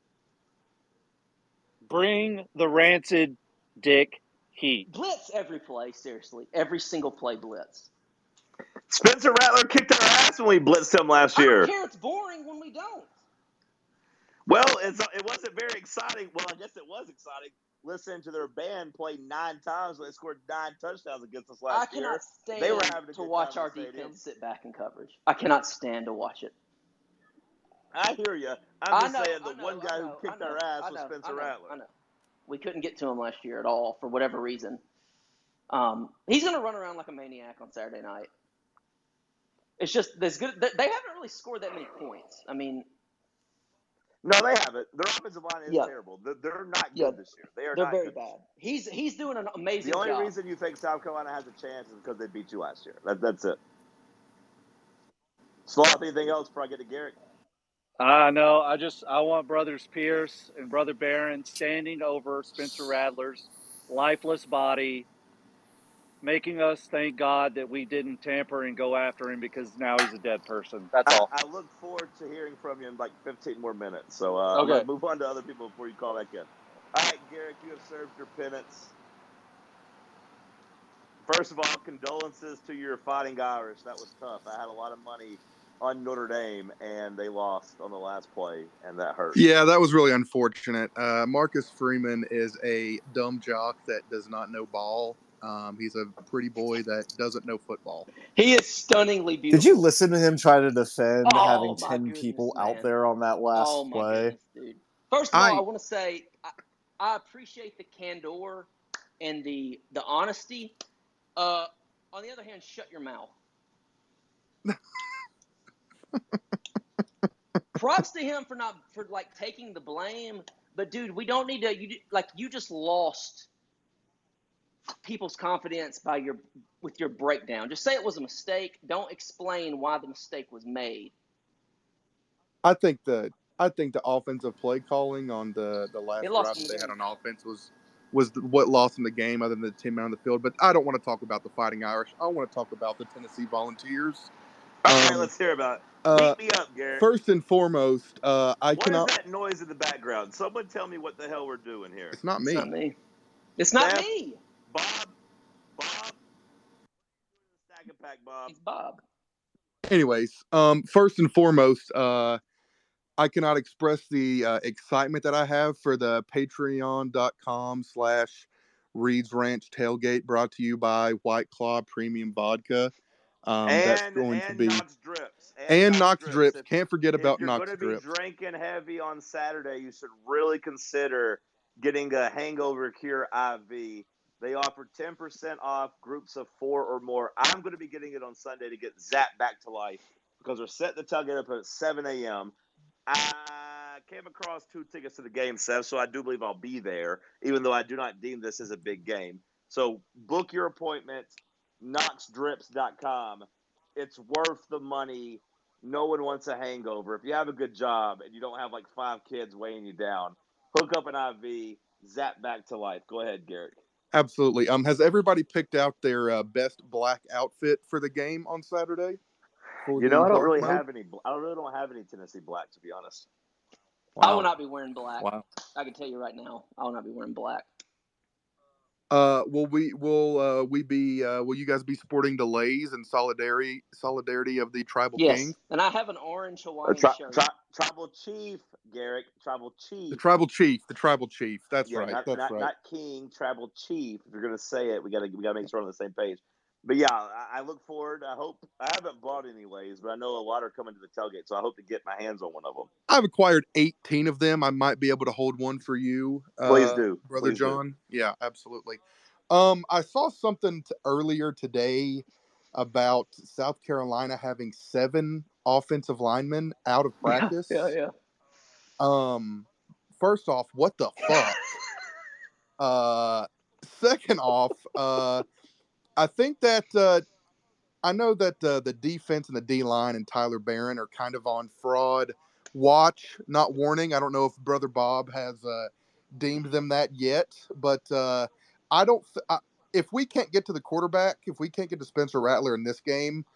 Bring the rancid dick heat. Blitz every play, seriously. Every single play blitz. Spencer Rattler kicked our ass when we blitzed him last I year. don't care. It's boring when we don't. Well, it's, it wasn't very exciting. Well, I guess it was exciting. Listening to their band play nine times when they scored nine touchdowns against us last I year. cannot stand They were having a to good watch time our in the stadium. defense sit back in coverage. I cannot stand to watch it. I hear you. I'm I just know, saying I the know, one guy I know, who kicked I know, our ass I was know, Spencer I know, Rattler. I know. We couldn't get to him last year at all for whatever reason. Um, he's going to run around like a maniac on Saturday night. It's just this good. They they haven't really scored that many points. I mean, No, they haven't. Their offensive line is Yeah. terrible. They're, they're not good Yeah, this year. They are they're not very good. bad. He's he's doing an amazing The only job. reason you think South Carolina has a chance is because they beat you last year. That, that's it. Sloth, anything else before I get to Garrett? I know. I just I want Brothers Pierce and Brother Barron standing over Spencer Rattler's lifeless body, making us thank God that we didn't tamper and go after him because now he's a dead person. That's I, all. I look forward to hearing from you in like fifteen more minutes. So uh, I'm Okay. going to move on to other people before you call back in. All right, Garrett, you have served your penance. First of all, condolences to your Fighting Irish. That was tough. I had a lot of money on Notre Dame, and they lost on the last play, and that hurt. Yeah, that was really unfortunate. Uh, Marcus Freeman is a dumb jock that does not know ball. Um, he's a pretty boy that doesn't know football. He is stunningly beautiful. Did you listen to him try to defend Oh, having my ten goodness, people man. out there on that last Oh, my play? goodness, dude. First of all, I- I want to say I, I appreciate the candor and the the honesty. Uh, on the other hand, shut your mouth. Props to him for not for like taking the blame, but dude, we don't need to. You like you just lost people's confidence by your with your breakdown. Just say it was a mistake. Don't explain why the mistake was made. I think the I think the offensive play calling on the, the last It drive lost that them they the had game. on offense was was the, what lost them the game, other than the team out on the field. But I don't want to talk about the Fighting Irish. I want to talk about the Tennessee Volunteers. All right, Um, let's hear about it. uh, Beat me up, Garrett. First and foremost, uh, I What is cannot. that noise in the background? Someone tell me what the hell we're doing here. It's not It's me. not me. It's not Steph? me. Bob? Bob? Stack and pack, Bob. It's Bob. Anyways, um, first and foremost, uh, I cannot express the uh, excitement that I have for the patreon.com slash Reed's Ranch Tailgate, brought to you by White Claw Premium Vodka. Um, that's And going and to be Knox Drips. and Knox Drips. Drips. If, Can't forget if about you're Knox going to be Drips. drinking heavy on Saturday, you should really consider getting a Hangover Cure I V. They offer ten percent off groups of four or more. I'm going to be getting it on Sunday to get Zap back to life because we're setting the tailgate up at seven a.m. I came across two tickets to the game, Seth, so I do believe I'll be there, even though I do not deem this as a big game. So book your appointment, knox drips dot com. It's worth the money. No one wants a hangover. If you have a good job and you don't have like five kids weighing you down, hook up an I V, Zap back to life. Go ahead, Garrett. Absolutely. Um, has everybody picked out their uh, best black outfit for the game on Saturday? You know, I don't really mode? have any. I really don't have any Tennessee black, to be honest. Wow. I will not be wearing black. Wow. I can tell you right now, I will not be wearing black. Uh, will we will uh, we be uh, will you guys be sporting the Lays and solidarity solidarity of the Tribal yes. King? And I have an orange Hawaiian uh, tri- shirt. Tri- Tribal Chief, Garrick. Tribal Chief. The Tribal Chief. The Tribal Chief. That's yeah, right. Not, That's not, right. Not King. Tribal Chief. If you're gonna say it, we gotta we gotta make sure we're on the same page. But yeah, I, I look forward. I hope I haven't bought any Lays, but I know a lot are coming to the tailgate, so I hope to get my hands on one of them. I've acquired eighteen of them. I might be able to hold one for you, Please uh, do, brother Please John. Do. Yeah, absolutely. Um, I saw something t- earlier today about South Carolina having seven offensive linemen out of practice. Yeah, yeah. yeah. Um, first off, what the fuck? uh, second off, uh, I think that uh, I know that uh, the defense and the D line and Tyler Barron are kind of on fraud watch, not warning. I don't know if Brother Bob has uh, deemed them that yet, but uh, I don't. Th- I, if we can't get to the quarterback, if we can't get to Spencer Rattler in this game,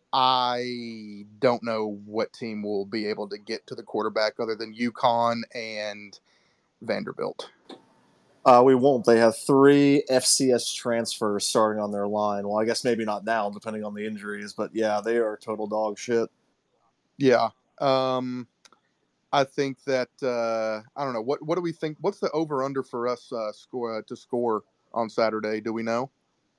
I don't know what team will be able to get to the quarterback other than UConn and Vanderbilt. Uh, we won't. They have three F C S transfers starting on their line. Well, I guess maybe not now, depending on the injuries. But yeah, they are total dog shit. Yeah. Um, I think that uh, I don't know. What what do we think? What's the over under for us uh, score uh, to score on Saturday? Do we know?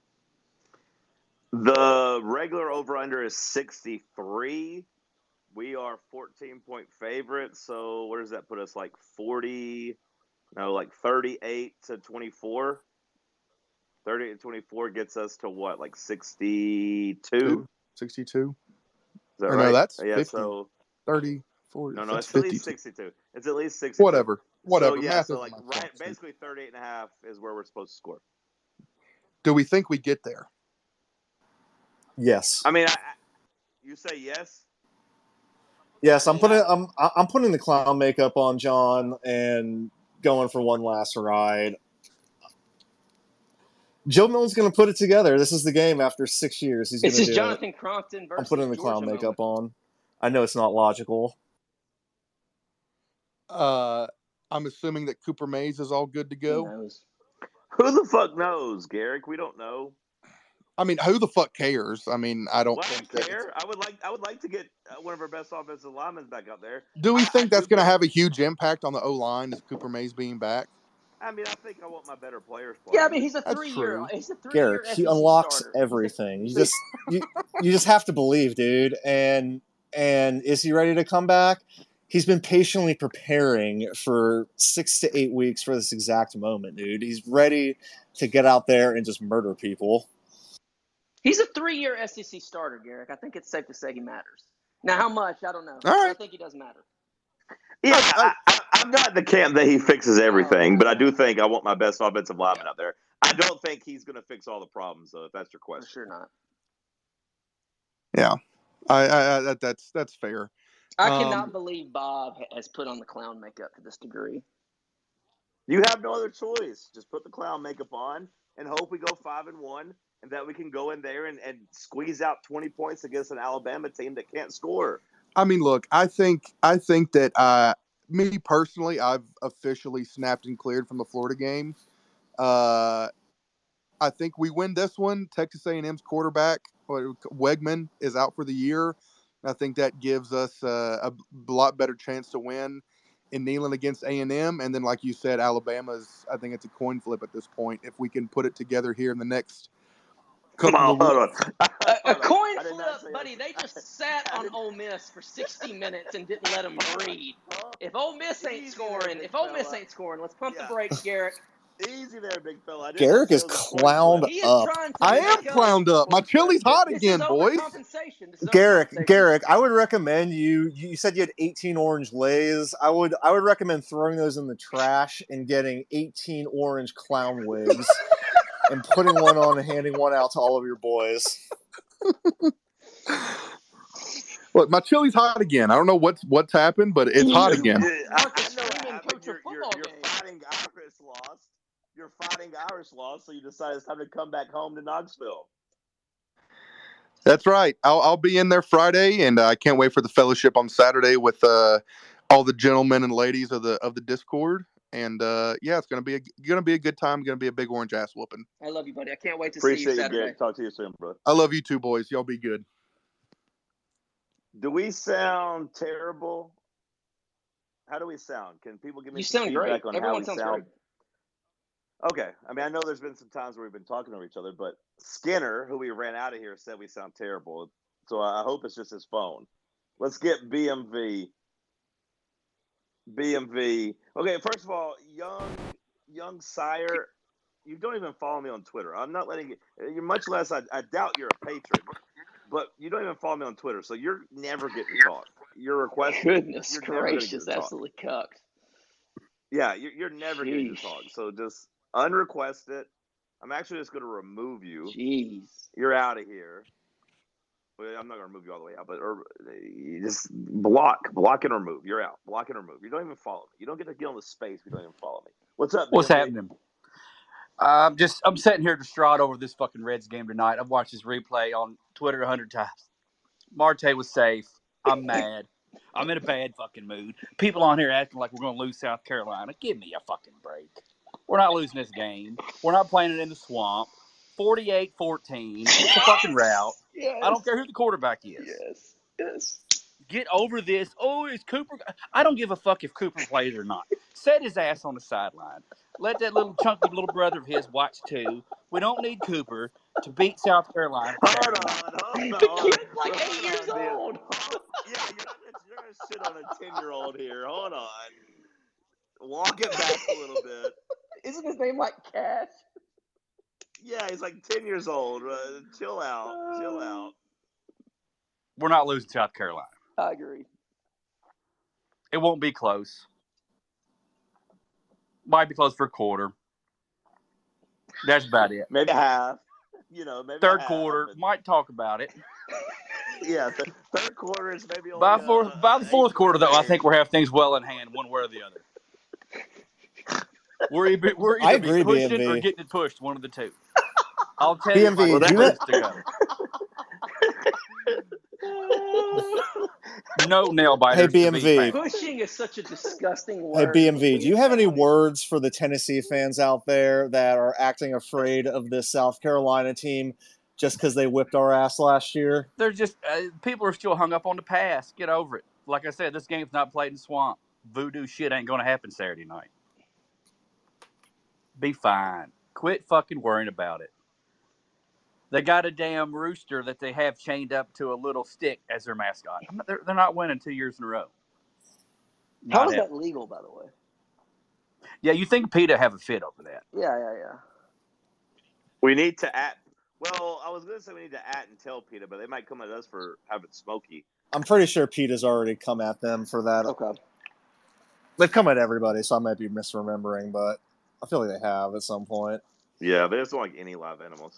The regular over under is sixty-three. We are fourteen point favorites. So where does that put us? Like forty. No, like thirty-eight to twenty-four. thirty-eight to twenty-four gets us to what, like sixty-two? sixty-two. Is that or right? No, that's yeah, fifty. So thirty, forty. No, no, it's fifty-two. at least sixty-two. It's at least sixty-two. Whatever. Whatever. So, yeah, Math so isn't like my right, fault. basically thirty-eight and a half is where we're supposed to score. Do we think we get there? Yes. I mean, I, I, you say yes? Yes, I'm putting I'm I'm putting the clown makeup on John and going for one last ride. Joe Milton's going to put it together. This is the game after six years. He's This going is to do Jonathan it. Crompton versus I'm putting the Georgia clown makeup moment. on. I know it's not logical. Uh, I'm assuming that Cooper Mays is all good to go. Who knows? Who the fuck knows, Garrick? We don't know. I mean, who the fuck cares? I mean, I don't well, think I that. care. I would like. I would like to get uh, one of our best offensive linemen back out there. Do we I, think I that's going to have a huge impact on the O line? Is Cooper Mays being back? I mean, I think I want my better players playing. Yeah, I mean, he's a That's three-year. true. He's a three-year Garrick, S E C he unlocks starter. everything. You just you, you just have to believe, dude. And and is he ready to come back? He's been patiently preparing for six to eight weeks for this exact moment, dude. He's ready to get out there and just murder people. He's a three-year S E C starter, Garrick. I think it's safe to say he matters. Now, how much? I don't know. All right. I think he does matter. Yeah, I, I, I'm not in the camp that he fixes everything, but I do think I want my best offensive lineman out there. I don't think he's going to fix all the problems, though, if that's your question. For sure not. Yeah, I, I, I that, that's that's fair. I Um, cannot believe Bob has put on the clown makeup to this degree. You have no other choice. Just put the clown makeup on and hope we go five and one, and that we can go in there and, and squeeze out twenty points against an Alabama team that can't score. I mean, look, I think I think that uh, me personally, I've officially snapped and cleared from the Florida game. Uh, I think we win this one. Texas A and M's quarterback Wegman is out for the year. I think that gives us uh, a lot better chance to win. in Neyland against A and M, and then like you said, Alabama's. I think it's a coin flip at this point. If we can put it together here in the next couple Come on, of hold weeks. on. A, a coin I did not say flip, buddy. that. They just sat on Ole Miss for sixty minutes and didn't let them breathe. If Ole Miss ain't Easy scoring, there, big if Ole Miss fella. ain't scoring, let's pump Yeah. the brakes, Garrick. Easy there, big fella. I did Garrick not is say it was a coin clowned flip. He is up. trying to I make am up clowned for up. My the coin chili's flip. hot This again, is boys. overcompensation. This is Garrick, overcompensation. Garrick, I would recommend you. You said you had eighteen orange lays. I would, I would recommend throwing those in the trash and getting eighteen orange clown wigs and putting one on and handing one out to all of your boys. Look, my chili's hot again. I don't know what's what's happened, but it's hot again. Yeah, I, Marcus I know what Freeman happened. coached a You're, you're, football you're game. fighting Irish lost. You're fighting Irish lost, so you decide it's time to come back home to Knoxville. That's right. I'll I'll be in there Friday, and uh, I can't wait for the fellowship on Saturday with uh, all the gentlemen and ladies of the of the Discord. And uh, yeah, it's gonna be a gonna be a good time. Gonna be a big orange ass whooping. I love you, buddy. I can't wait to Appreciate see you you, Saturday. Garrett. Talk to you soon, bro. I love you too, boys. Y'all be good. Do we sound terrible? How do we sound? Can people give me You some sound great. feedback on Everyone how we sounds sound? great. Okay. I mean, I know there's been some times where we've been talking over each other, but Skinner, who we ran out of here, said we sound terrible. So I hope it's just his phone. Let's get B M V. B M V. Okay, first of all, young young sire, you don't even follow me on Twitter. I'm not letting you. You're much less. I, I doubt you're a patron, but you don't even follow me on Twitter, so you're never getting to talk. Your request. Goodness you're never gonna get gracious, to talk. absolutely cucked. Yeah, you're, you're never getting to Jeez. talk. So just unrequest it. I'm actually just going to remove you. Jeez. You're out of here. Well, I'm not going to remove you all the way out, but or, you just block, block and remove. You're out. Block and remove. You don't even follow me. You don't get to get on the space. You don't even follow me. What's up, What's B M V? happening? I'm just I'm sitting here distraught over this fucking Reds game tonight. I've watched this replay on Twitter a hundred times. Marte was safe. I'm mad. I'm in a bad fucking mood. People on here acting like we're going to lose South Carolina. Give me a fucking break. We're not losing this game. We're not playing it in the swamp. forty-eight fourteen. It's a fucking rout. Yes. I don't care who the quarterback is. Yes. Yes. Get over this. Oh, is Cooper? I don't give a fuck if Cooper plays or not. Set his ass on the sideline. Let that little chunky little brother of his watch too. We don't need Cooper to beat South Carolina. Hold on, hold on. The kid's like Hold eight years on, man. old. Yeah, you're not you're gonna shit on a ten-year-old here. Hold on. Walk it back a little bit. Isn't his name like Cash? Yeah, he's like ten years old. Uh, chill out. Chill out. We're not losing South Carolina. I agree. It won't be close. Might be close for a quarter. That's about it. Maybe half. You know, maybe Third half, quarter, but- might talk about it. Yeah, th- third quarter is maybe only By uh, fourth, by the fourth quarter, though, I think we'll have things well in hand, one way or the other. We're either, we're I either agree, be pushing B M V. or getting it pushed, one of the two. I'll tell B M V, you do if you I have- to go. No nail biters. Hey, to be B M V. found. Pushing is such a disgusting word. Hey, B M V, do you have any Please, words for the Tennessee fans out there that are acting afraid of this South Carolina team just because they whipped our ass last year? They're just uh, people are still hung up on the past. Get over it. Like I said, this game's not played in swamp. Voodoo shit ain't going to happen Saturday night. Be fine. Quit fucking worrying about it. They got a damn rooster that they have chained up to a little stick as their mascot. I'm not- They're, they're not winning two years in a row. How Not is that happening. legal, by the way? Yeah, you think PETA have a fit over that? Yeah, yeah, yeah. We need to at. Well, I was going to say we need to at and tell PETA, but they might come at us for having Smokey. I'm pretty sure Pete has already come at them for that. Okay. They've come at everybody, so I might be misremembering, but I feel like they have at some point. Yeah, they just don't like any live animals.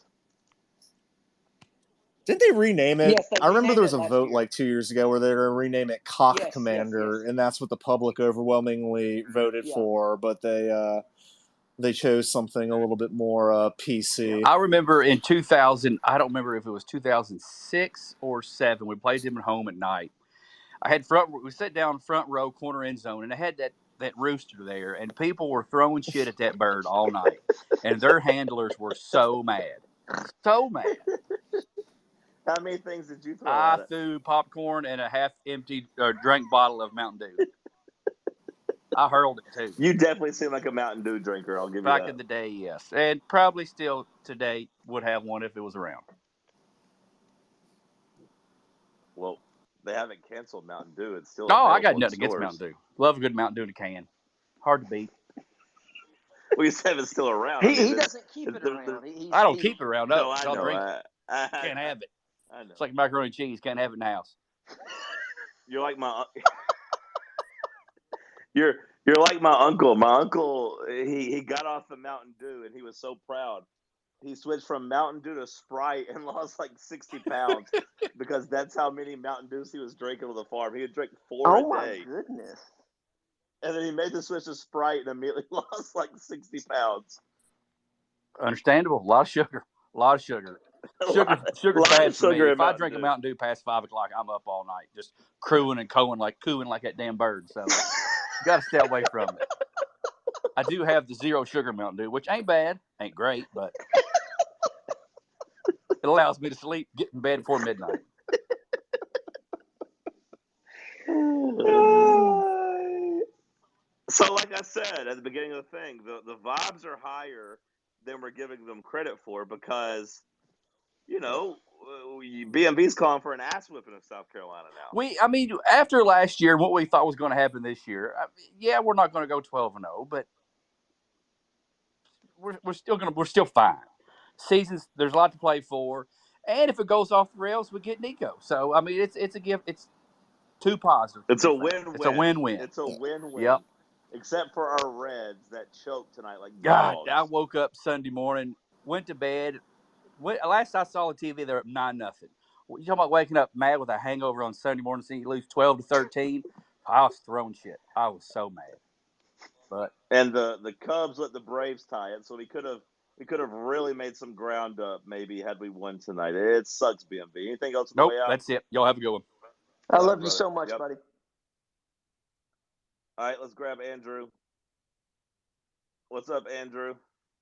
Didn't they rename it? Yes, they I remember renamed there was it a last vote year. like two years ago where they were going to rename it Cock Yes, yes, Commander, yes. and that's what the public overwhelmingly voted Yeah. for. But they uh, they chose something a little bit more uh, P C. I remember in two thousand, I don't remember if it was two thousand six or seven, we played them at home at night. I had front, we sat down front row, corner end zone, and I had that, that rooster there, and people were throwing shit at that bird all night. And their handlers were so mad. So mad. How many things did you throw I at it? threw popcorn and a half-empty uh, drink bottle of Mountain Dew. I hurled it too. You definitely seem like a Mountain Dew drinker. I'll give Back you that. in the day, yes, and probably still today would have one if it was around. Well, they haven't canceled Mountain Dew. It's still No, I available got in nothing against stores. Mountain Dew. Love a good Mountain Dew in a can. Hard to beat. Well, you said it's still around. He, I mean, he there's- doesn't keep it there's- around. He, he's, I don't he, keep it around. No, No, I I'll know. drink I, it. I, I, Can't have it. I know. It's like macaroni and cheese. Can't have it in the house. You're like my. un- you're you're like my uncle. My uncle he he got off the Mountain Dew and he was so proud. He switched from Mountain Dew to Sprite and lost like sixty pounds because that's how many Mountain Dews he was drinking on the farm. He would drink four oh a my day, goodness. and then he made the switch to Sprite and immediately lost like sixty pounds. Understandable. A lot of sugar. A lot of sugar. A Sugar, lot- sugar's lot of bad for me. sugar in If I Mountain drink a Dew. Mountain Dew past five o'clock, I'm up all night, just crowing and cooing like cooing like that damn bird. So you got to stay away from it. I do have the zero sugar Mountain Dew, which ain't bad, ain't great, but it allows me to sleep, get in bed before midnight. So, like I said at the beginning of the thing, the, the vibes are higher than we're giving them credit for because, you know, B M B's calling for an ass whipping of South Carolina now. We, I mean, after last year, what we thought was going to happen this year, I mean, yeah, we're not going to go twelve and zero, but we're we're still going to we're still fine. Seasons, there's a lot to play for, and if it goes off the rails, we get Nico. So, I mean, it's it's a gift. It's two positives. It's a win-win. It's a win-win. It's a win-win. Yep. Except for our Reds that choked tonight like God, dogs. I woke up Sunday morning, went to bed. Went, last I saw on T V, they're up nine nothing. You talking about waking up mad with a hangover on Sunday morning, seeing you lose twelve to thirteen? I was throwing shit. I was so mad. But And the, the Cubs let the Braves tie it, so we could have we could have really made some ground up maybe had we won tonight. It sucks, B M B. Anything else on nope, the way out? that's it. Y'all have a good one. I All love right, you brother. so much, Yep. buddy. All right, let's grab Andrew. What's up, Andrew?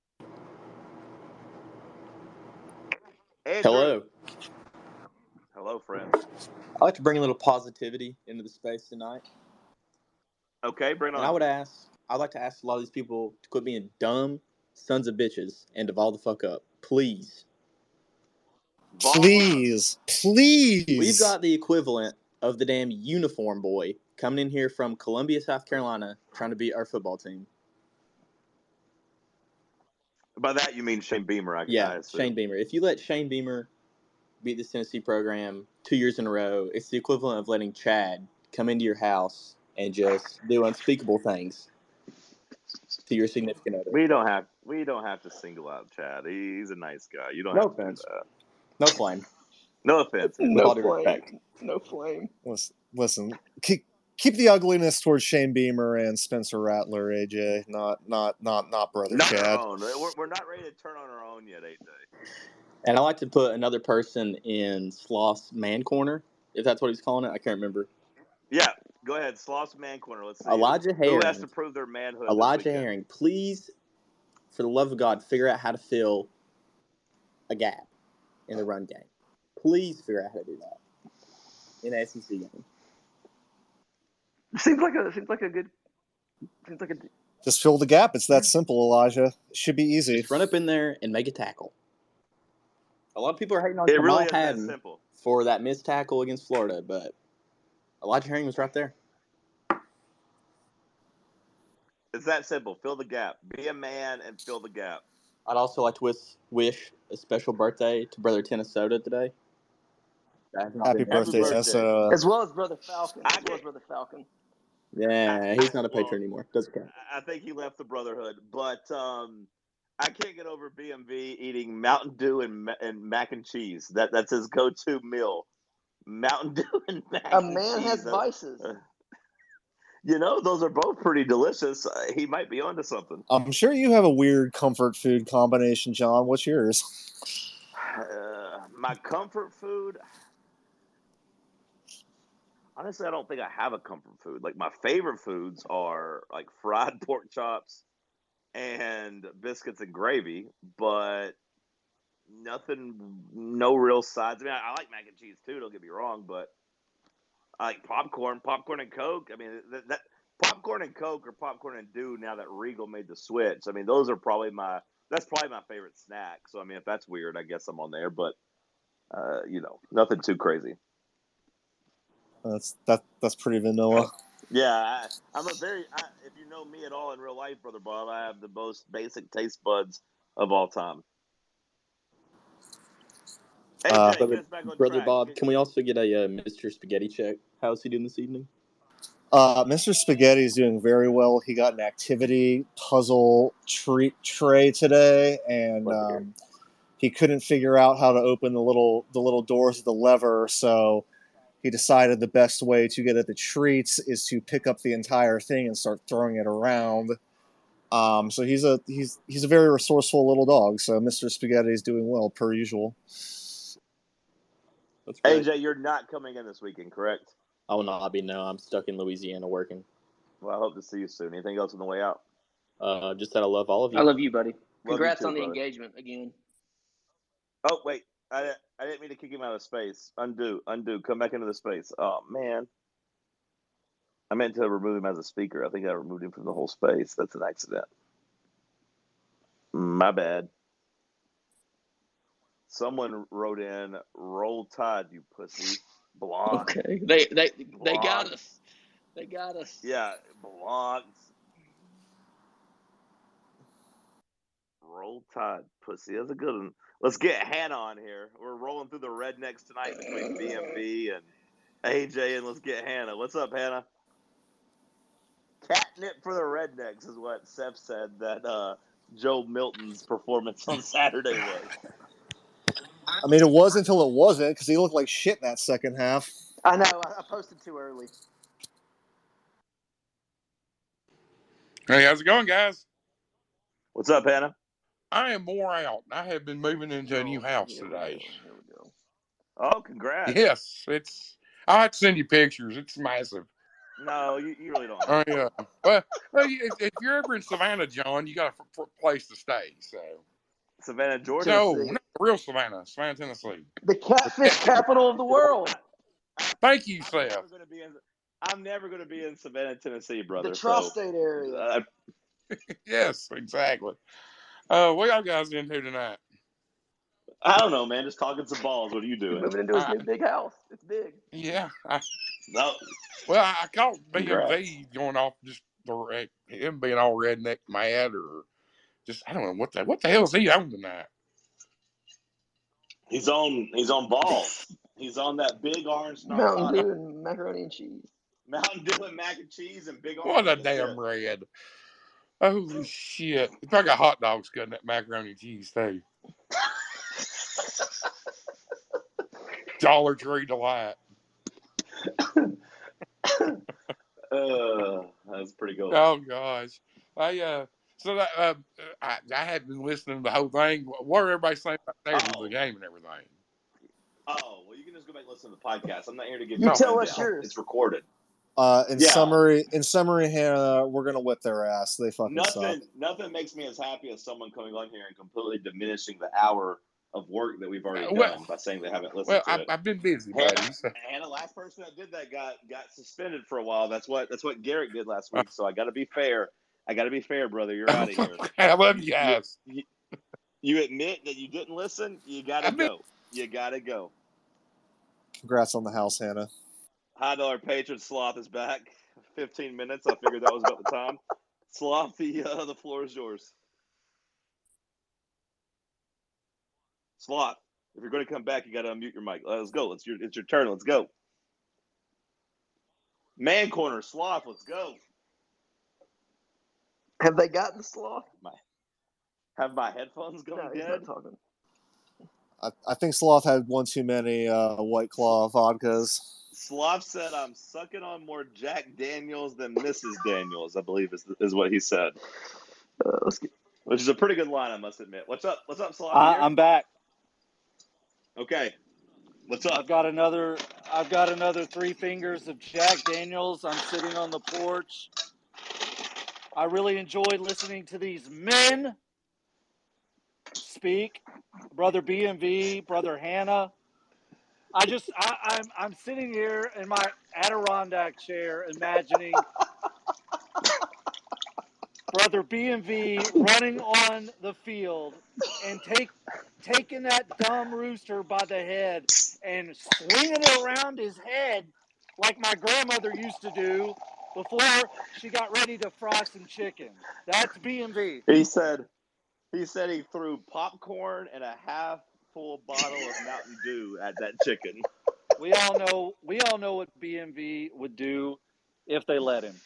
Andrew. Hello. Hello, friend. I'd like to bring a little positivity into the space tonight. Okay, bring it And on. I would ask, I'd like to ask a lot of these people to quit being dumb sons of bitches and to ball the fuck up. Please. Please. Please. We've got the equivalent of the damn uniform boy coming in here from Columbia, South Carolina, trying to beat our football team. By that, you mean Shane Beamer, I, Yeah, I assume. Shane Beamer. If you let Shane Beamer beat this Tennessee program two years in a row, it's the equivalent of letting Chad come into your house and just do unspeakable things to your significant other. We don't have we don't have to single out Chad. He, he's a nice guy. You don't No have to offense. do that. No flame. No offense. With No all due flame. respect. No flame. Listen, listen keep, keep the ugliness towards Shane Beamer and Spencer Rattler, A J. Not not not not brother Not Chad. our own. We're, we're not ready to turn on our own yet, A J. And I like to put another person in Sloth's man corner, if that's what he's calling it. I can't remember. Yeah, go ahead. Sloss man corner. Let's see. Elijah Who has Herring. to prove their manhood? Elijah this weekend? Herring, please, for the love of God, figure out how to fill a gap in the run game. Please figure out how to do that in an S E C game. Seems like a seems like a good seems like a Just fill the gap. It's that simple, Elijah. It should be easy. Just run up in there and make a tackle. A lot of people are hating on It Kamal really is that Hadden simple. for that missed tackle against Florida, but Elijah Herring was right there. It's that simple. Fill the gap. Be a man and fill the gap. I'd also like to wish, wish a special birthday to Brother Tennessee today. That has not Happy been there. birthday, birthday. Tessa. as well as Brother Falcon. I As well as can't- Brother Falcon. Yeah, he's not a Well, patron anymore. Doesn't count. I think he left the brotherhood, but um, I can't get over B M V eating Mountain Dew and ma- and mac and cheese. That that's his go-to meal. Mountain Dew and mac A and man cheese. has Uh, vices. uh, You know, those are both pretty delicious. Uh, he might be onto something. I'm sure you have a weird comfort food combination, John. What's yours? Uh, my comfort food. Honestly, I don't think I have a comfort food. Like my favorite foods are like fried pork chops and biscuits and gravy, but nothing, no real sides. I mean, I, I like mac and cheese too. Don't get me wrong, but I like popcorn, popcorn and Coke. I mean, that, that Popcorn and Coke or popcorn and Dew. Now that Regal made the switch, I mean, those are probably my. That's probably my favorite snack. So I mean, if that's weird, I guess I'm on there. But uh, you know, nothing too crazy. That's that. That's pretty vanilla. Yeah, I, I'm a very. I, if you know me at all in real life, brother Bob, I have the most basic taste buds of all time. Hey, Uh, Jay, brother, get us back on brother track. Bob, Get- can we also get a uh, Mister Spaghetti check? How's he doing this evening? Uh, Mister Spaghetti is doing very well. He got an activity puzzle treat tray today, and um, he couldn't figure out how to open the little the little doors of the lever. So he decided the best way to get at the treats is to pick up the entire thing and start throwing it around. Um, so he's a he's he's a very resourceful little dog. So Mister Spaghetti is doing well per usual. That's A great. J, you're not coming in this weekend, correct? I will not be. No, I'm stuck in Louisiana working. Well, I hope to see you soon. Anything else on the way out? Uh, just that I love all of you. I love you, buddy. Love you Congrats too, on the brother. engagement again. Oh, wait. I, I didn't mean to kick him out of space. Undo. Undo. Come back into the space. Oh, man. I meant to remove him as a speaker. I think I removed him from the whole space. That's an accident. My bad. Someone wrote in, "Roll Tide, you pussy." Blonde. Okay. They they they got Blonde. us. They got us. Yeah, blonde. Roll Tide, pussy. That's a good one. Let's get Hannah on here. We're rolling through the rednecks tonight between B M B and A J, and let's get Hannah. What's up, Hannah? Catnip for the rednecks is what Seth said that uh, Joe Milton's performance on Saturday was. I mean, it was until it wasn't because he looked like shit in that second half. I know. I, I posted too early. Hey, how's it going, guys? What's up, Hannah? I am more out. I have been moving into a new house today. Here we go. Oh, congrats. Yes, it's. I'll have to send you pictures. It's massive. No, you, you really don't. Oh yeah. Well, well, if, if you're ever in Savannah, John, you got a f- f- place to stay. So. Savannah, Georgia. No, Tennessee. not real Savannah, Savannah, Tennessee. The catfish capital of the world. Thank you, I'm Seth. never gonna be in. I'm never going to be in Savannah, Tennessee, brother. The so, tri-state area. uh, Yes, exactly. Uh, what y'all guys into tonight? I don't know, man. Just talking some balls. What are you doing? Moving into his I- new big house. It's big. Yeah. I, No. well, I, I caught B M Congrats. V going off just the red- him being all redneck mad or just I don't know what the what the hell is he on tonight? He's on. He's on balls. He's on that big orange Mountain narcotic. Dew and macaroni and cheese. Mountain Dew and mac and cheese and big orange. What a That's damn it. red! Holy shit! He probably got hot dogs cut in that macaroni and cheese too. Dollar Tree delight. Uh, that's pretty cool. Oh gosh, I uh, so that uh, I I had been listening to the whole thing. What are everybody saying about Saturday Oh. the game and everything? Oh, well, you can just go back and listen to the podcast. I'm not here to give You you tell a us rundown. yours. It's recorded. Uh, in Yeah. summary, in summary, Hannah, we're gonna whip their ass. They fucking suck. Nothing. Nothing makes me as happy as someone coming on here and completely diminishing the hour of work that we've already Uh, well- done by saying they haven't listened Well, to I, it. I've been busy, Hannah, buddy. So. Hannah, last person that did that got got suspended for a while. That's what that's what Garrett did last week. So I got to be fair. I got to be fair, brother. You're out of here. I love you guys. You, you admit that you didn't listen. You got to I mean- go. You got to go. Congrats on the house, Hannah. High dollar patron Sloth is back. Fifteen minutes. I figured that was about the time. Sloth, the uh, the floor is yours. Sloth, if you're going to come back, you got to unmute your mic. Let's go. It's your it's your turn. Let's go. Man corner, Sloth. Let's go. Have they gotten the sloth? Have my headphones gone No, he's dead? not talking. I, I think Sloth had one too many uh, White Claw vodkas. Sloth said, "I'm sucking on more Jack Daniels than Missus Daniels." I believe is is what he said. Uh, let's get... Which is a pretty good line, I must admit. What's up? What's up, Sloth? I, You here? I'm back. Okay. What's I've up? got another. I've got another three fingers of Jack Daniels. I'm sitting on the porch. I really enjoyed listening to these men speak. Brother B M V, Brother Hannah. I just, I, I'm, I'm sitting here in my Adirondack chair, imagining brother B M V running on the field and take taking that dumb rooster by the head and swinging it around his head like my grandmother used to do before she got ready to fry some chicken. That's B M V. He said he said he threw popcorn and a half full bottle of Mountain Dew at that chicken. We all know we all know what B M V would do if they let him.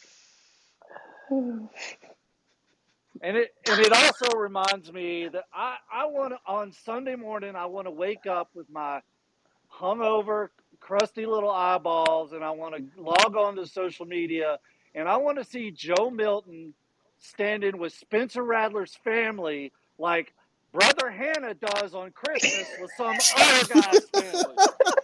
And it and it also reminds me that I, I want to, on Sunday morning, I want to wake up with my hungover, crusty little eyeballs, and I want to log on to social media, and I want to see Joe Milton standing with Spencer Rattler's family like Brother Hannah does on Christmas with some other guy's family.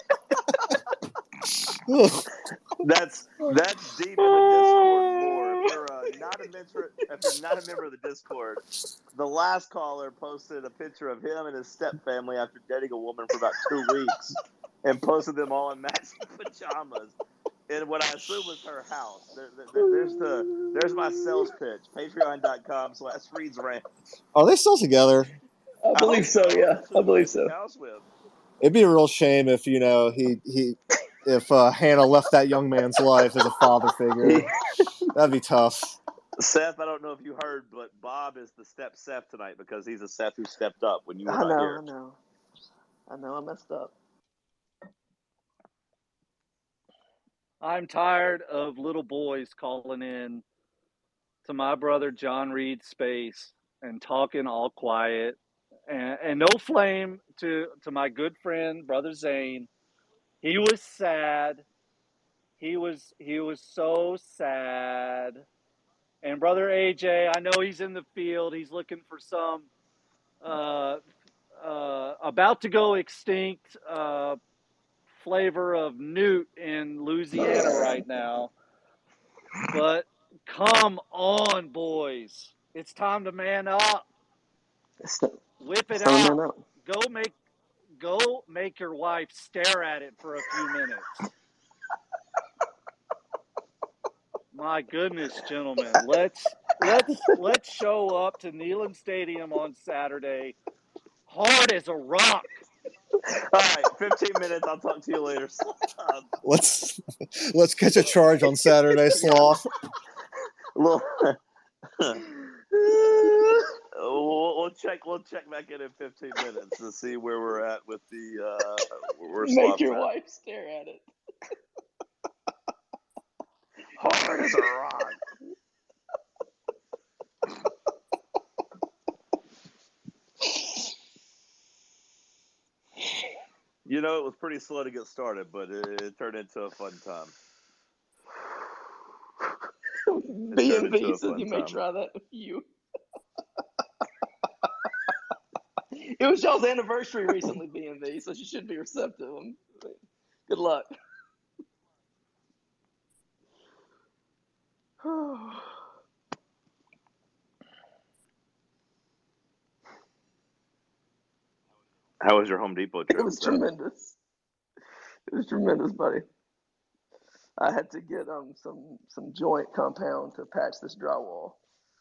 That's that's deep in the Discord lore. If you're uh, not a member, if you're not a member of the Discord, the last caller posted a picture of him and his step family after dating a woman for about two weeks, and posted them all in matching pajamas in what I assume was her house. There, there, there's the there's my sales pitch. Patreon.com slash Reed's Ranch. Are they still together? I believe so. Yeah, I believe so. It'd be a real shame if you know he he if uh, Hannah left that young man's life as a father figure. That'd be tough. Seth, I don't know if you heard, but Bob is the step Seth tonight because he's a Seth who stepped up when you were I not know, here. I know. I know I messed up. I'm tired of little boys calling in to my brother John Reed's space and talking all quiet, and, and no flame to, to my good friend, Brother Zane. He was sad. He was he was so sad. And Brother A J, I know he's in the field. He's looking for some uh, uh, about to go extinct uh, flavor of newt in Louisiana right now. But come on, boys. It's time to man up. Whip it out. Go make go make your wife stare at it for a few minutes. My goodness, gentlemen. Let's let's let's show up to Neyland Stadium on Saturday hard as a rock. All right, fifteen minutes. I'll talk to you later. Um, Let's let's catch a charge on Saturday, Sloth. we'll, we'll check. We'll check back in in fifteen minutes to see where we're at with the. Uh, where we're Make your at. wife stare at it. Hard as a rock. You know, it was pretty slow to get started, but it, it turned into a fun time. B and B says you may try that with you. It was y'all's anniversary recently, B and B, so she should be receptive. Good luck. How was your Home Depot trip? It was tremendous. It was tremendous, buddy. I had to get um some some joint compound to patch this drywall.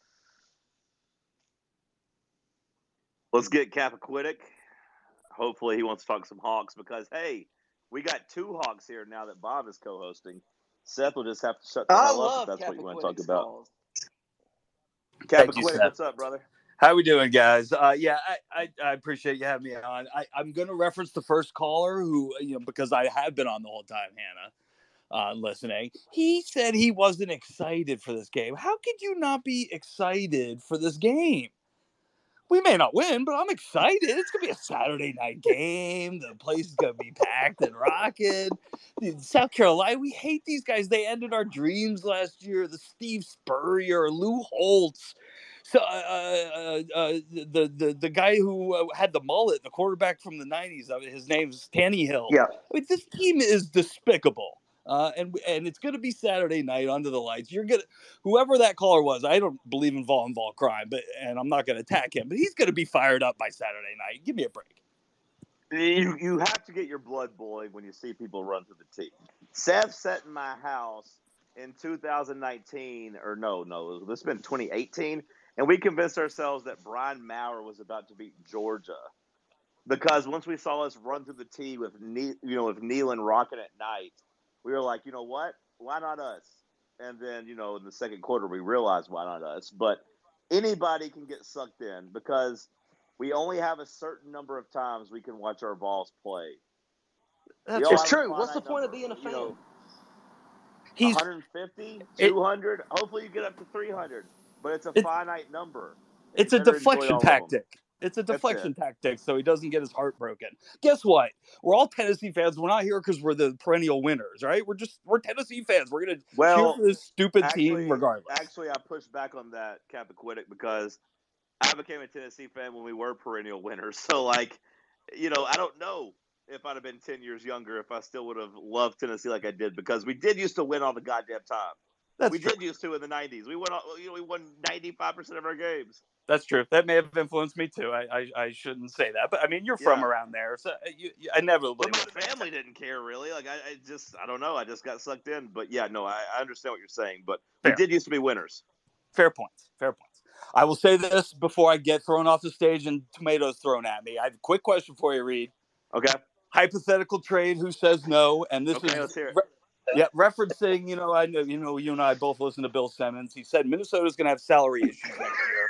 Let's get Capaquitic. Hopefully he wants to talk some Hawks because, hey, we got two Hawks here now that Bob is co-hosting. Seth will just have to shut the I hell up love if that's what you want to talk Capaquitic's about. calls. Thank you, Capaquitic, Seth. what's up, brother? How we doing, guys? Uh, yeah, I, I, I appreciate you having me on. I, I'm going to reference the first caller who, you know, because I have been on the whole time, Hannah, uh, listening. He said he wasn't excited for this game. How could you not be excited for this game? We may not win, but I'm excited. It's going to be a Saturday night game. The place is going to be packed and rocking. Dude, South Carolina, we hate these guys. They ended our dreams last year. The Steve Spurrier, Lou Holtz. So uh, uh, uh, the, the the guy who uh, had the mullet, the quarterback from the nineties, uh, his name's Tannehill. Yeah. I mean, this team is despicable. Uh, and and it's going to be Saturday night under the lights. You're gonna, whoever that caller was, I don't believe in vol-involved crime, but and I'm not going to attack him, but he's going to be fired up by Saturday night. Give me a break. You you have to get your blood boiling when you see people run through the team. Seth sat in my house in two thousand nineteen, or no, no, this has been twenty eighteen, and we convinced ourselves that Brian Maurer was about to beat Georgia. Because once we saw us run through the tee with, ne- you know, with Nealon rocking at night, we were like, you know what? Why not us? And then, you know, in the second quarter, we realized why not us. But anybody can get sucked in because we only have a certain number of times we can watch our balls play. That's it's true. What's the point number, of being a fan? You know, He's one fifty, two hundred. It, hopefully you get up to three hundred. But it's a it, finite number. It's you a deflection tactic. It's a deflection it. tactic so he doesn't get his heart broken. Guess what? We're all Tennessee fans. We're not here because we're the perennial winners, right? We're just we're Tennessee fans. We're gonna well, cheer for this stupid actually, team regardless. Actually, I pushed back on that, Chappaquiddick, because I became a Tennessee fan when we were perennial winners. So, like, you know, I don't know if I'd have been ten years younger if I still would have loved Tennessee like I did, because we did used to win all the goddamn time. That's we true. did used to in the nineties. We won, you know, we won ninety-five percent of our games. That's true. That may have influenced me too. I I, I shouldn't say that, but I mean, you're from yeah. around there, so you, you, I never. But my family didn't care really. Like I, I just, I don't know. I just got sucked in. But yeah, no, I, I understand what you're saying. But Fair. we did used to be winners. Fair points. Fair points. I will say this before I get thrown off the stage and tomatoes thrown at me. I have a quick question for you, Reed. Okay. Hypothetical trade. Who says no? And this okay, is. Let's hear it. Re- Yeah, referencing, you know, I know, you know, you and I both listen to Bill Simmons. He said Minnesota's going to have salary issues next year.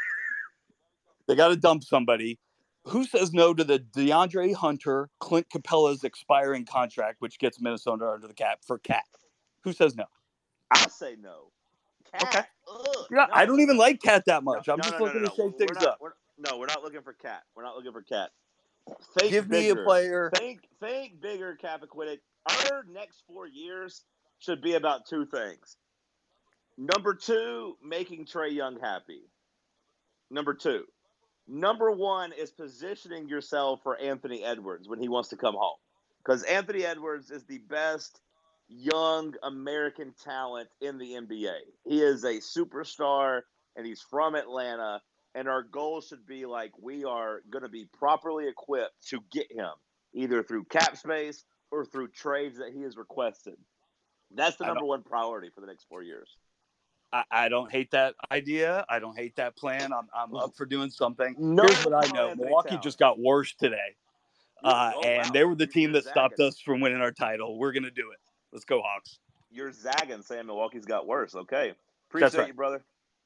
They got to dump somebody. Who says no to the DeAndre Hunter, Clint Capella's expiring contract, which gets Minnesota under the cap for Cat? Who says no? I'll say no. Cat. Okay. Ugh, yeah, no. I don't even like Cat that much. No, I'm no, just no, looking no, no, to shake we're things not, up. We're, no, we're not looking for Cat. We're not looking for Cat. Think Give bigger. me a player. Think, think bigger, Chappaquiddick. Our next four years should be about two things. Number two, making Trae Young happy. Number two. Number one is positioning yourself for Anthony Edwards when he wants to come home. Because Anthony Edwards is the best young American talent in the N B A. He is a superstar, and he's from Atlanta. And our goal should be like we are going to be properly equipped to get him, either through cap space or through trades that he has requested. That's the number one priority for the next four years. I, I don't hate that idea. I don't hate that plan. I'm I'm up for doing something. No, Here's what I know. Milwaukee town. just got worse today. Uh, oh, and wow. they were the team You're that stopped zagging. us from winning our title. We're going to do it. Let's go, Hawks. You're zagging saying Milwaukee's got worse. Okay. Appreciate right. you, brother.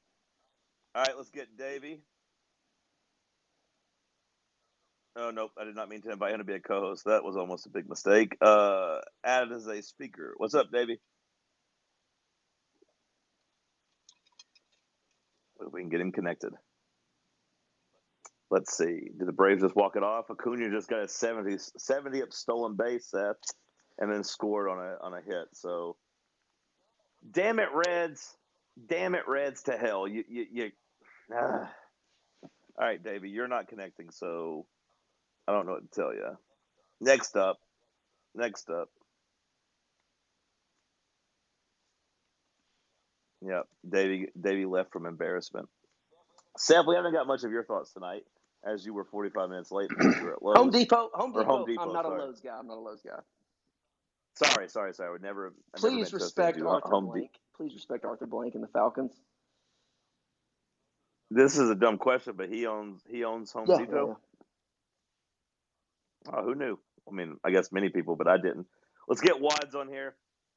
All right, let's get Davey. Oh, nope. I did not mean to invite him to be a co-host. That was almost a big mistake. Uh, added as a speaker. What's up, Davey? If we can get him connected. Let's see. Did the Braves just walk it off? Acuna just got a seventy, seventieth stolen base, Seth, and then scored on a on a hit. So, damn it, Reds! Damn it, Reds to hell! You you. you ah. All right, Davey, you're not connecting, so I don't know what to tell you. Next up, next up. Yep, Davey, Davey left from embarrassment. Seth, we haven't got much of your thoughts tonight, as you were forty-five minutes late because you were at Lowe's. Home Depot. Home Depot. Home Depot I'm not sorry. a Lowe's guy. I'm not a Lowe's guy. Sorry, sorry, sorry. I would never. I've Please never respect Arthur Home Blank. De- Please respect Arthur Blank and the Falcons. This is a dumb question, but he owns he owns Home Yeah, Depot. yeah. Oh, who knew? I mean, I guess many people, but I didn't. Let's get Wads on here.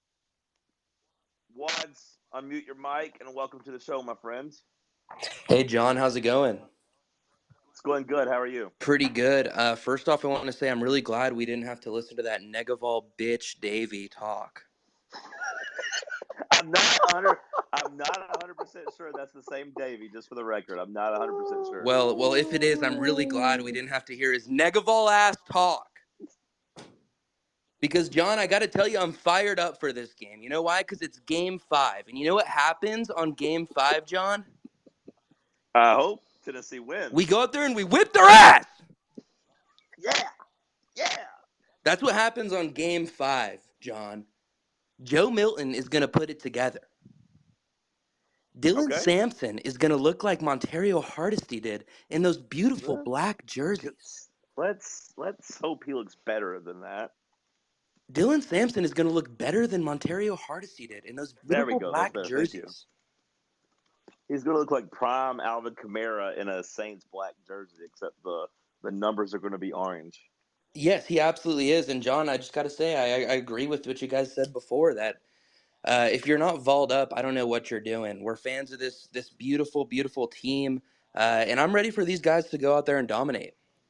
Wads, unmute your mic and welcome to the show, my friends. Hey, John, how's it going? It's going good. How are you? Pretty good. Uh, first off, I want to say I'm really glad we didn't have to listen to that Negaval bitch Davey talk. I'm not one hundred. I'm not one hundred percent sure that's the same Davey. Just for the record, I'm not one hundred percent sure. Well, well, if it is, I'm really glad we didn't have to hear his Negaval ass talk. Because, John, I got to tell you, I'm fired up for this game. You know why? Because it's game five. And you know what happens on game five, John? I hope Tennessee wins. We go out there and we whip their ass. Yeah. Yeah. That's what happens on game five, John. Joe Milton is going to put it together. Dylan Okay. Sampson is going to look like Montario Hardesty did in those beautiful What? black jerseys. Let's let's hope he looks better than that. Dylan Sampson is going to look better than Montario Hardesty did in those There we beautiful go. black That's better. Thank you. jerseys. He's going to look like prime Alvin Kamara in a Saints black jersey, except the the numbers are going to be orange. Yes, he absolutely is. And John, I just got to say, I, I agree with what you guys said before that uh, if you're not Valled up, I don't know what you're doing. We're fans of this this beautiful, beautiful team, uh, and I'm ready for these guys to go out there and dominate.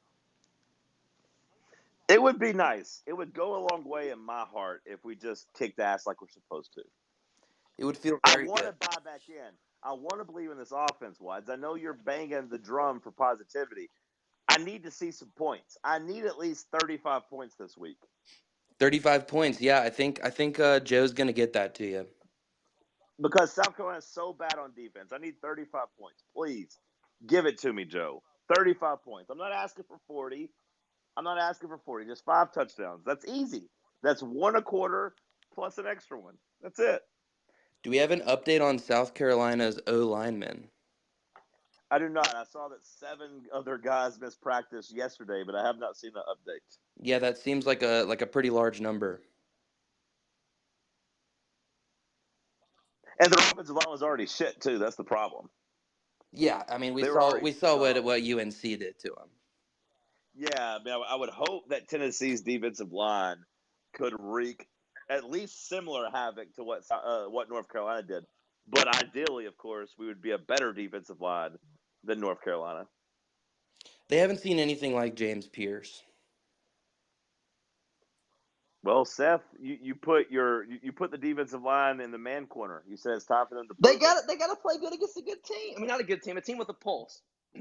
It would be nice. It would go a long way in my heart if we just kicked ass like we're supposed to. It would feel I very want good. to buy back in. I want to believe in this offense, Wads. I know you're banging the drum for positivity. I need to see some points. I need at least thirty-five points this week. thirty-five points. Yeah, I think I think uh, Joe's going to get that to you. Because South Carolina is so bad on defense. I need thirty-five points. Please give it to me, Joe. thirty-five points. I'm not asking for forty. I'm not asking for forty. Just five touchdowns. That's easy. That's one a quarter plus an extra one. That's it. Do we have an update on South Carolina's O linemen? I do not. I saw that seven other guys missed practice yesterday, but I have not seen the update. Yeah, that seems like a like a pretty large number. And their offensive line was already shit too. That's the problem. Yeah, I mean we They were saw already we saw what sucked. what U N C did to them. Yeah, I, mean, I would hope that Tennessee's defensive line could wreak at least similar havoc to what uh, what North Carolina did. But ideally, of course, we would be a better defensive line than North Carolina. They haven't seen anything like James Pierce. Well, Seth, you, you put your you, you put the defensive line in the man corner. You said it's time for them to. They prove got it. They got to play good against a good team. I mean, not a good team, a team with a pulse.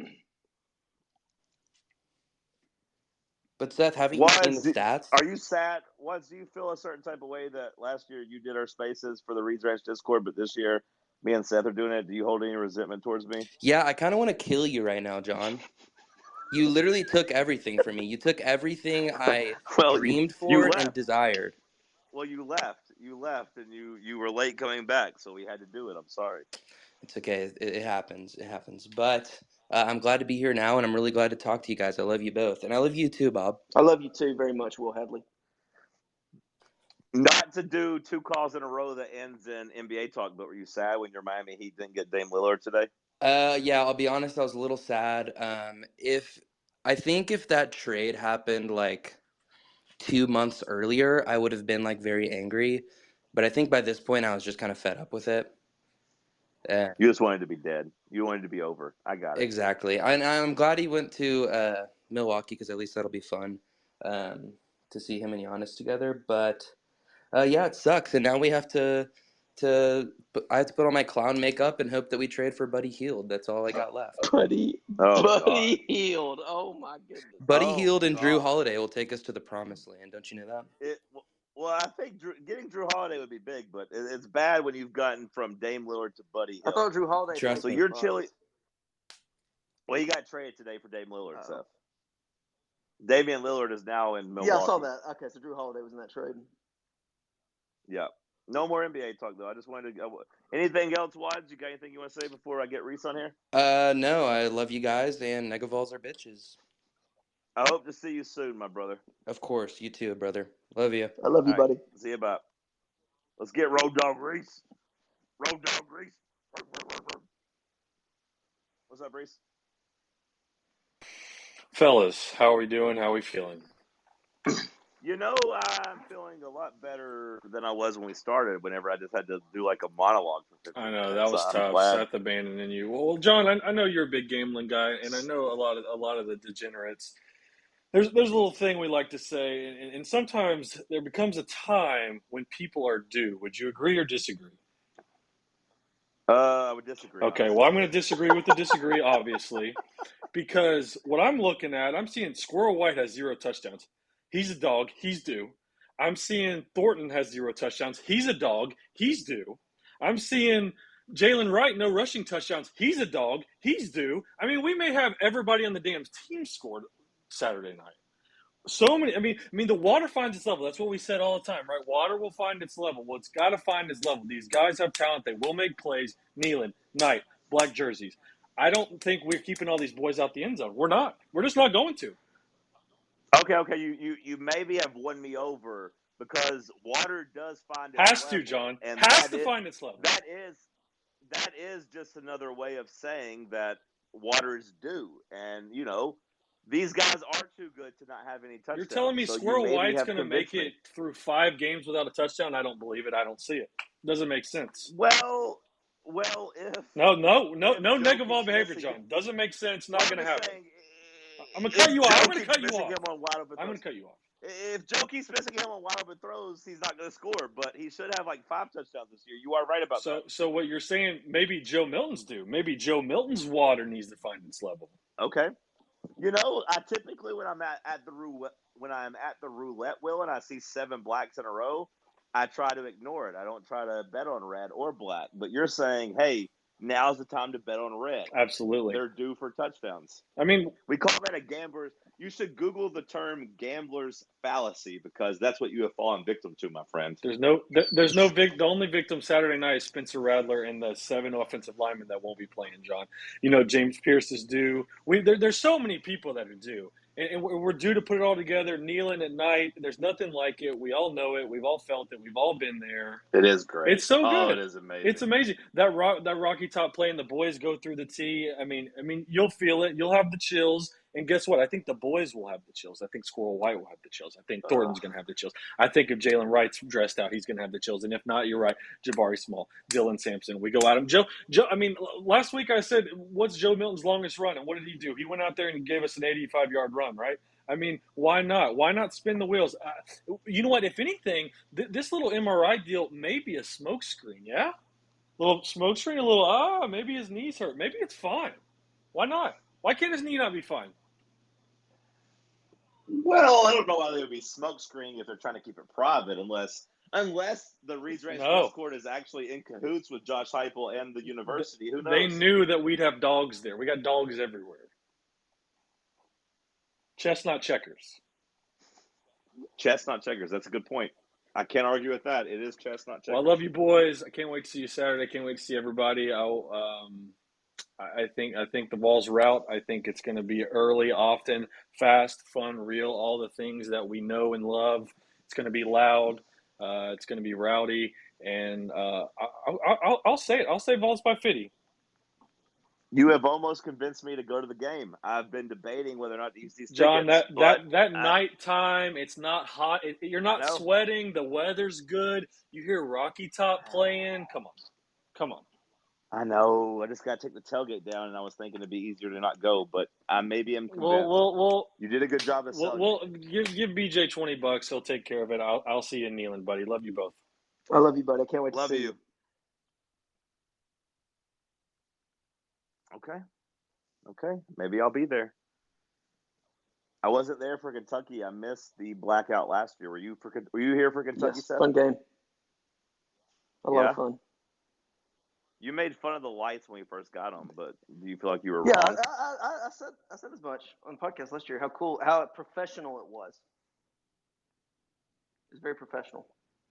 But Seth, haven't you seen Wads, the do- stats? Are you sad? Wads, do you feel a certain type of way that last year you did our spaces for the Reeds Ranch Discord, but this year me and Seth are doing it? Do you hold any resentment towards me? Yeah, I kind of want to kill you right now, John. You literally took everything from me. You took everything I Well, you- dreamed you for left. and desired. Well, you left. You left, and you you were late coming back, so we had to do it. I'm sorry. It's okay. It, it happens. It happens. But uh, I'm glad to be here now, and I'm really glad to talk to you guys. I love you both, and I love you too, Bob. I love you too very much, Will Hadley. Not to do two calls in a row that ends in N B A talk, but were you sad when your Miami Heat didn't get Dame Lillard today? Uh, yeah, I'll be honest. I was a little sad. Um, if I think if that trade happened like two months earlier, I would have been like very angry. But I think by this point, I was just kind of fed up with it. Uh, You just wanted to be dead. You wanted to be over. I got it. exactly. And I'm glad he went to uh, Milwaukee because at least that'll be fun um, to see him and Giannis together. But uh, yeah, it sucks. And now we have to to. I have to put on my clown makeup and hope that we trade for Buddy Hield. That's all I got left. Buddy, Oh, Buddy Hield. Oh my goodness. Buddy Oh, Hield and Drew God. Holiday will take us to the promised land. Don't you know that? It, well, I think Drew, getting Drew Holiday would be big, but it, it's bad when you've gotten from Dame Lillard to Buddy I Hield. thought Drew Holiday. Trust So me. you're chilly. Well, he got traded today for Dame Lillard, Oh. Seth. Damian Lillard is now in Milwaukee. Yeah, I saw that. Okay, so Drew Holiday was in that trade. Yeah. No more N B A talk, though. I just wanted to go. Anything else, Wads? You got anything you want to say before I get Reese on here? Uh, no, I love you guys, and Negavols are bitches. I hope to see you soon, my brother. Of course, you too, brother. Love you. I love you, All right. buddy. See you about. Let's get Road Dog Reese. Road Dog Reese. What's up, Reese? Fellas, how are we doing? How are we feeling? You know, I'm feeling a lot better than I was when we started. Whenever I just had to do like a monologue for fifteen I know that minutes. was So I'm tough. glad. Seth abandoning you. Well, John, I, I know you're a big gambling guy, and I know a lot of a lot of the degenerates. There's there's a little thing we like to say, and, and sometimes there becomes a time when people are due. Would you agree or disagree? Uh, I would disagree. Okay, honestly. well, I'm going to disagree with the disagree, obviously, because what I'm looking at, I'm seeing Squirrel White has zero touchdowns. He's a dog. He's due. I'm seeing Thornton has zero touchdowns. He's a dog. He's due. I'm seeing Jalen Wright, no rushing touchdowns. He's a dog. He's due. I mean, we may have everybody on the damn team scored Saturday night. So many. I mean, I mean, the water finds its level. That's what we said all the time, right? Water will find its level. Well, it's got to find its level. These guys have talent. They will make plays. Nealon, Knight, black jerseys. I don't think we're keeping all these boys out the end zone. We're not. We're just not going to. Okay, okay. You, you, you maybe have won me over because water does find its Has level, to, John. and Has that to is, find its level. That is that is just another way of saying that water is due, and you know these guys are too good to not have any touchdowns. You're telling me so Squirrel you White's going to make it through five games without a touchdown? I don't believe it. I don't see it. Doesn't make sense. Well, well, if no, no, no, if no Joe negative keeps behavior, missing- John. Doesn't make sense. Not Well, going to I'm just happen. saying, I'm going to cut if you off. Joe I'm going to keeps cut you missing off. him on wide open I'm going to throws- cut you off. If Joe keeps missing him on wide open throws, he's not going to score. But he should have like five touchdowns this year. You are right about So, that. so what you're saying? Maybe Joe Milton's do. Maybe Joe Milton's water needs to find its level. Okay. You know, I typically when I'm at, at the roulette when I'm at the roulette wheel and I see seven blacks in a row, I try to ignore it. I don't try to bet on red or black. But you're saying, hey, now's the time to bet on red. Absolutely. They're due for touchdowns. I mean, we call that a gambler's. You should Google the term gambler's fallacy because that's what you have fallen victim to, my friend. There's no, there, there's no vic. The only victim Saturday night is Spencer Rattler and the seven offensive linemen that won't be playing. John, you know James Pierce is due. We there, there's so many people that are due, and, and we're due to put it all together. Kneeling at night, there's nothing like it. We all know it. We've all felt it. We've all been there. It is great. It's so Oh, good. it is amazing. It's amazing that rock, that Rocky Top play and the boys go through the tee. I mean, I mean, you'll feel it. You'll have the chills. And guess what? I think the boys will have the chills. I think Squirrel White will have the chills. I think Thornton's going to have the chills. I think if Jalen Wright's dressed out, he's going to have the chills. And if not, you're right. Jabari Small, Dylan Sampson. We go at him. Joe, Joe. I mean, last week I said, what's Joe Milton's longest run? And what did he do? He went out there and gave us an eighty-five-yard run, right? I mean, why not? Why not spin the wheels? Uh, you know what? If anything, th- this little M R I deal may be a smoke screen, yeah? Little smoke screen, a little, ah, maybe his knees hurt. Maybe it's fine. Why not? Why can't his knee not be fine? Well, I don't know why they would be smoke screening if they're trying to keep it private, unless unless the Reeds Ranch No. Sports Court is actually in cahoots with Josh Heupel and the university. Who knows? They knew that we'd have dogs there. We got dogs everywhere. Chestnut checkers. Chestnut checkers. That's a good point. I can't argue with that. It is chestnut checkers. Well, I love you boys. I can't wait to see you Saturday. I can't wait to see everybody. I'll, um, I I think I think the ball's route. I think it's going to be early, often, fast, fun, real, all the things that we know and love. It's going to be loud. Uh, it's going to be rowdy. And uh, I, I, I'll, I'll say it. I'll say Vols by fifty. You have almost convinced me to go to the game. I've been debating whether or not to use these John, tickets. that, but that, that I- nighttime, it's not hot. It, you're not I know. sweating. The weather's good. You hear Rocky Top playing. Come on. Come on. I know. I just got to take the tailgate down, and I was thinking it'd be easier to not go, but I maybe am convinced. Well, well, well, you did a good job of well, selling. well give, give B J twenty bucks. He'll take care of it. I'll, I'll see you in Neyland, buddy. Love you both. I love you, buddy. I can't wait to Love see you. Okay. Okay. Maybe I'll be there. I wasn't there for Kentucky. I missed the blackout last year. Were you for? Were you here for Kentucky? Yes, Seth? fun game. A lot Yeah? of fun. You made fun of the lights when we first got them, but do you feel like you were Yeah, I, wrong? I, I, I said I said as much on the podcast last year. How cool, how professional it was. It was very professional.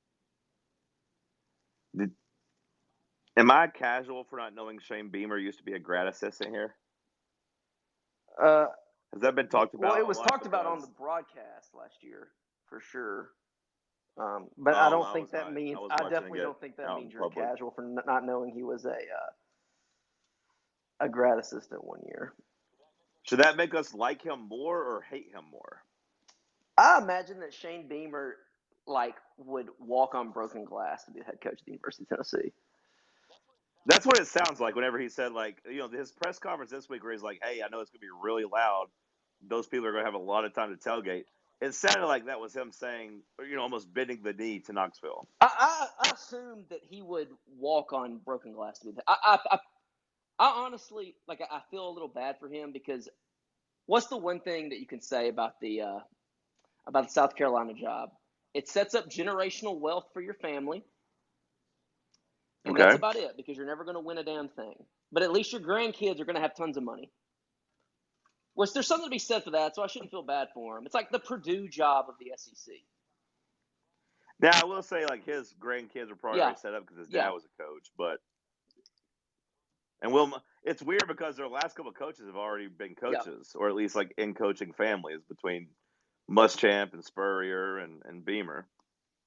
Did, am I casual for not knowing Shane Beamer used to be a grad assistant here? Uh, Has that been talked about? well, it a was lot? talked about on the Because- broadcast last year for sure. Um, but Oh, I don't I think was that not- means. I was I, watching definitely it don't think that out means in you're public. casual for n- not knowing he was a uh, a grad assistant one year. Should that make us like him more or hate him more? I imagine that Shane Beamer like would walk on broken glass to be the head coach of the University of Tennessee. That's what it sounds like whenever he said, like, you know, his press conference this week where he's like, hey, I know it's going to be really loud. Those people are going to have a lot of time to tailgate. It sounded like that was him saying, or, you know, almost bending the knee to Knoxville. I, I, I assumed that he would walk on broken glass to be. The, I, I, I, I honestly like. I feel a little bad for him because what's the one thing that you can say about the uh, about the South Carolina job? It sets up generational wealth for your family. And Okay. that's about it because you're never going to win a damn thing. But at least your grandkids are going to have tons of money. Which there's something to be said for that, so I shouldn't feel bad for him. It's like the Purdue job of the S E C. Now, I will say, like, his grandkids were probably Yeah. already set up because his dad Yeah. was a coach. But, and Will, it's weird because their last couple of coaches have already been coaches, or at least, like, in coaching families between Muschamp and Spurrier and, and Beamer.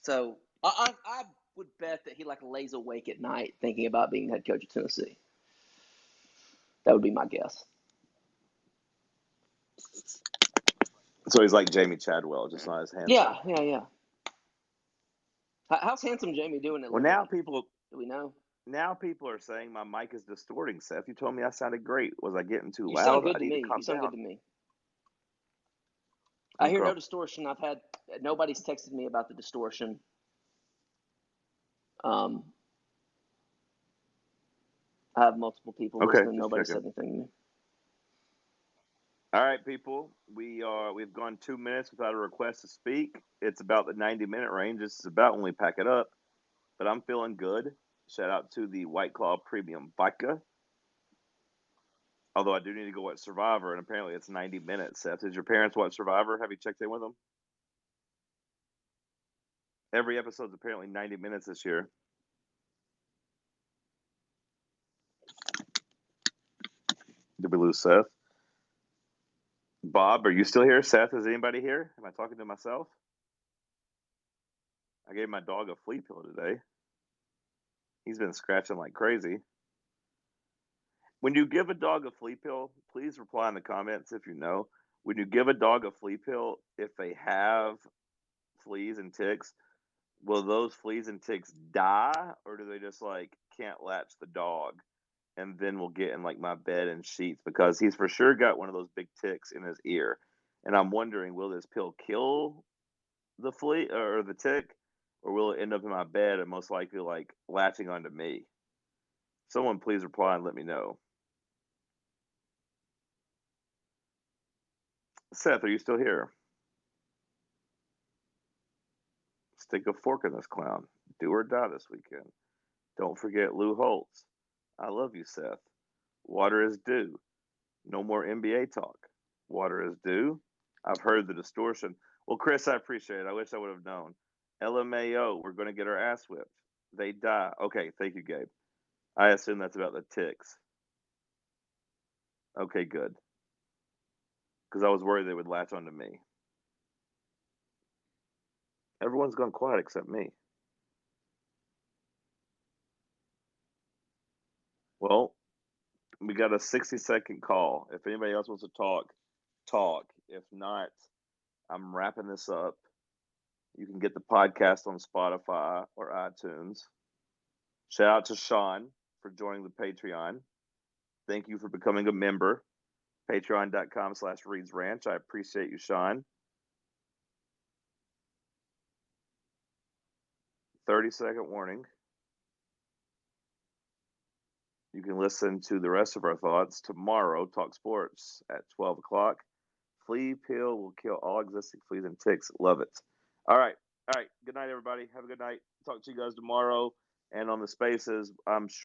So I, I I would bet that he like lays awake at night thinking about being head coach of Tennessee. That would be my guess. So he's like Jamie Chadwell, just not as handsome. Yeah, yeah, yeah. How- How's handsome Jamie doing? At Well, Liberty? now people Do we know? now people are saying my mic is distorting. Seth, you told me I sounded great. Was I getting too You loud? sound good I to need me. to calm You sound down. good to me. I hear Okay. no distortion. I've had nobody's texted me about the distortion. Um, I have multiple people Okay, listening. just Nobody checking. said anything to me. All right, people. We are we've gone two minutes without a request to speak. It's about the ninety minute range. This is about when we pack it up. But I'm feeling good. Shout out to the White Claw Premium Vodka. Although I do need to go watch Survivor, and apparently it's ninety minutes. Seth, did your parents watch Survivor? Have you checked in with them? Every episode's apparently ninety minutes this year. Did we lose Seth? Bob, are you still here? Seth, is anybody here? Am I talking to myself? I gave my dog a flea pill today. He's been scratching like crazy. When you give a dog a flea pill, please reply in the comments if you know. When you give a dog a flea pill, if they have fleas and ticks, will those fleas and ticks die, or do they just like can't latch the dog and then we'll get in like my bed and sheets? Because he's for sure got one of those big ticks in his ear. And I'm wondering, will this pill kill the flea or the tick, or will it end up in my bed and most likely like latching onto me? Someone please reply and let me know. Seth, are you still here? Stick a fork in this clown. Do or die this weekend. Don't forget Lou Holtz. I love you, Seth. Water is due. No more N B A talk. Water is due. I've heard the distortion. Well, Chris, I appreciate it. I wish I would have known. L M A O, we're going to get our ass whipped. They die. Okay, thank you, Gabe. I assume that's about the ticks. Okay, good. Because I was worried they would latch onto me. Everyone's gone quiet except me. Well, we got a sixty second call. If anybody else wants to talk, talk. If not, I'm wrapping this up. You can get the podcast on Spotify or iTunes. Shout out to Sean for joining the Patreon. Thank you for becoming a member. Patreon.com slash Reed's Ranch. I appreciate you, Sean. thirty second warning. You can listen to the rest of our thoughts tomorrow, Talk Sports at twelve o'clock. Flea pill will kill all existing fleas and ticks. Love it. All right. All right. Good night, everybody. Have a good night. Talk to you guys tomorrow. And on the spaces, I'm sure.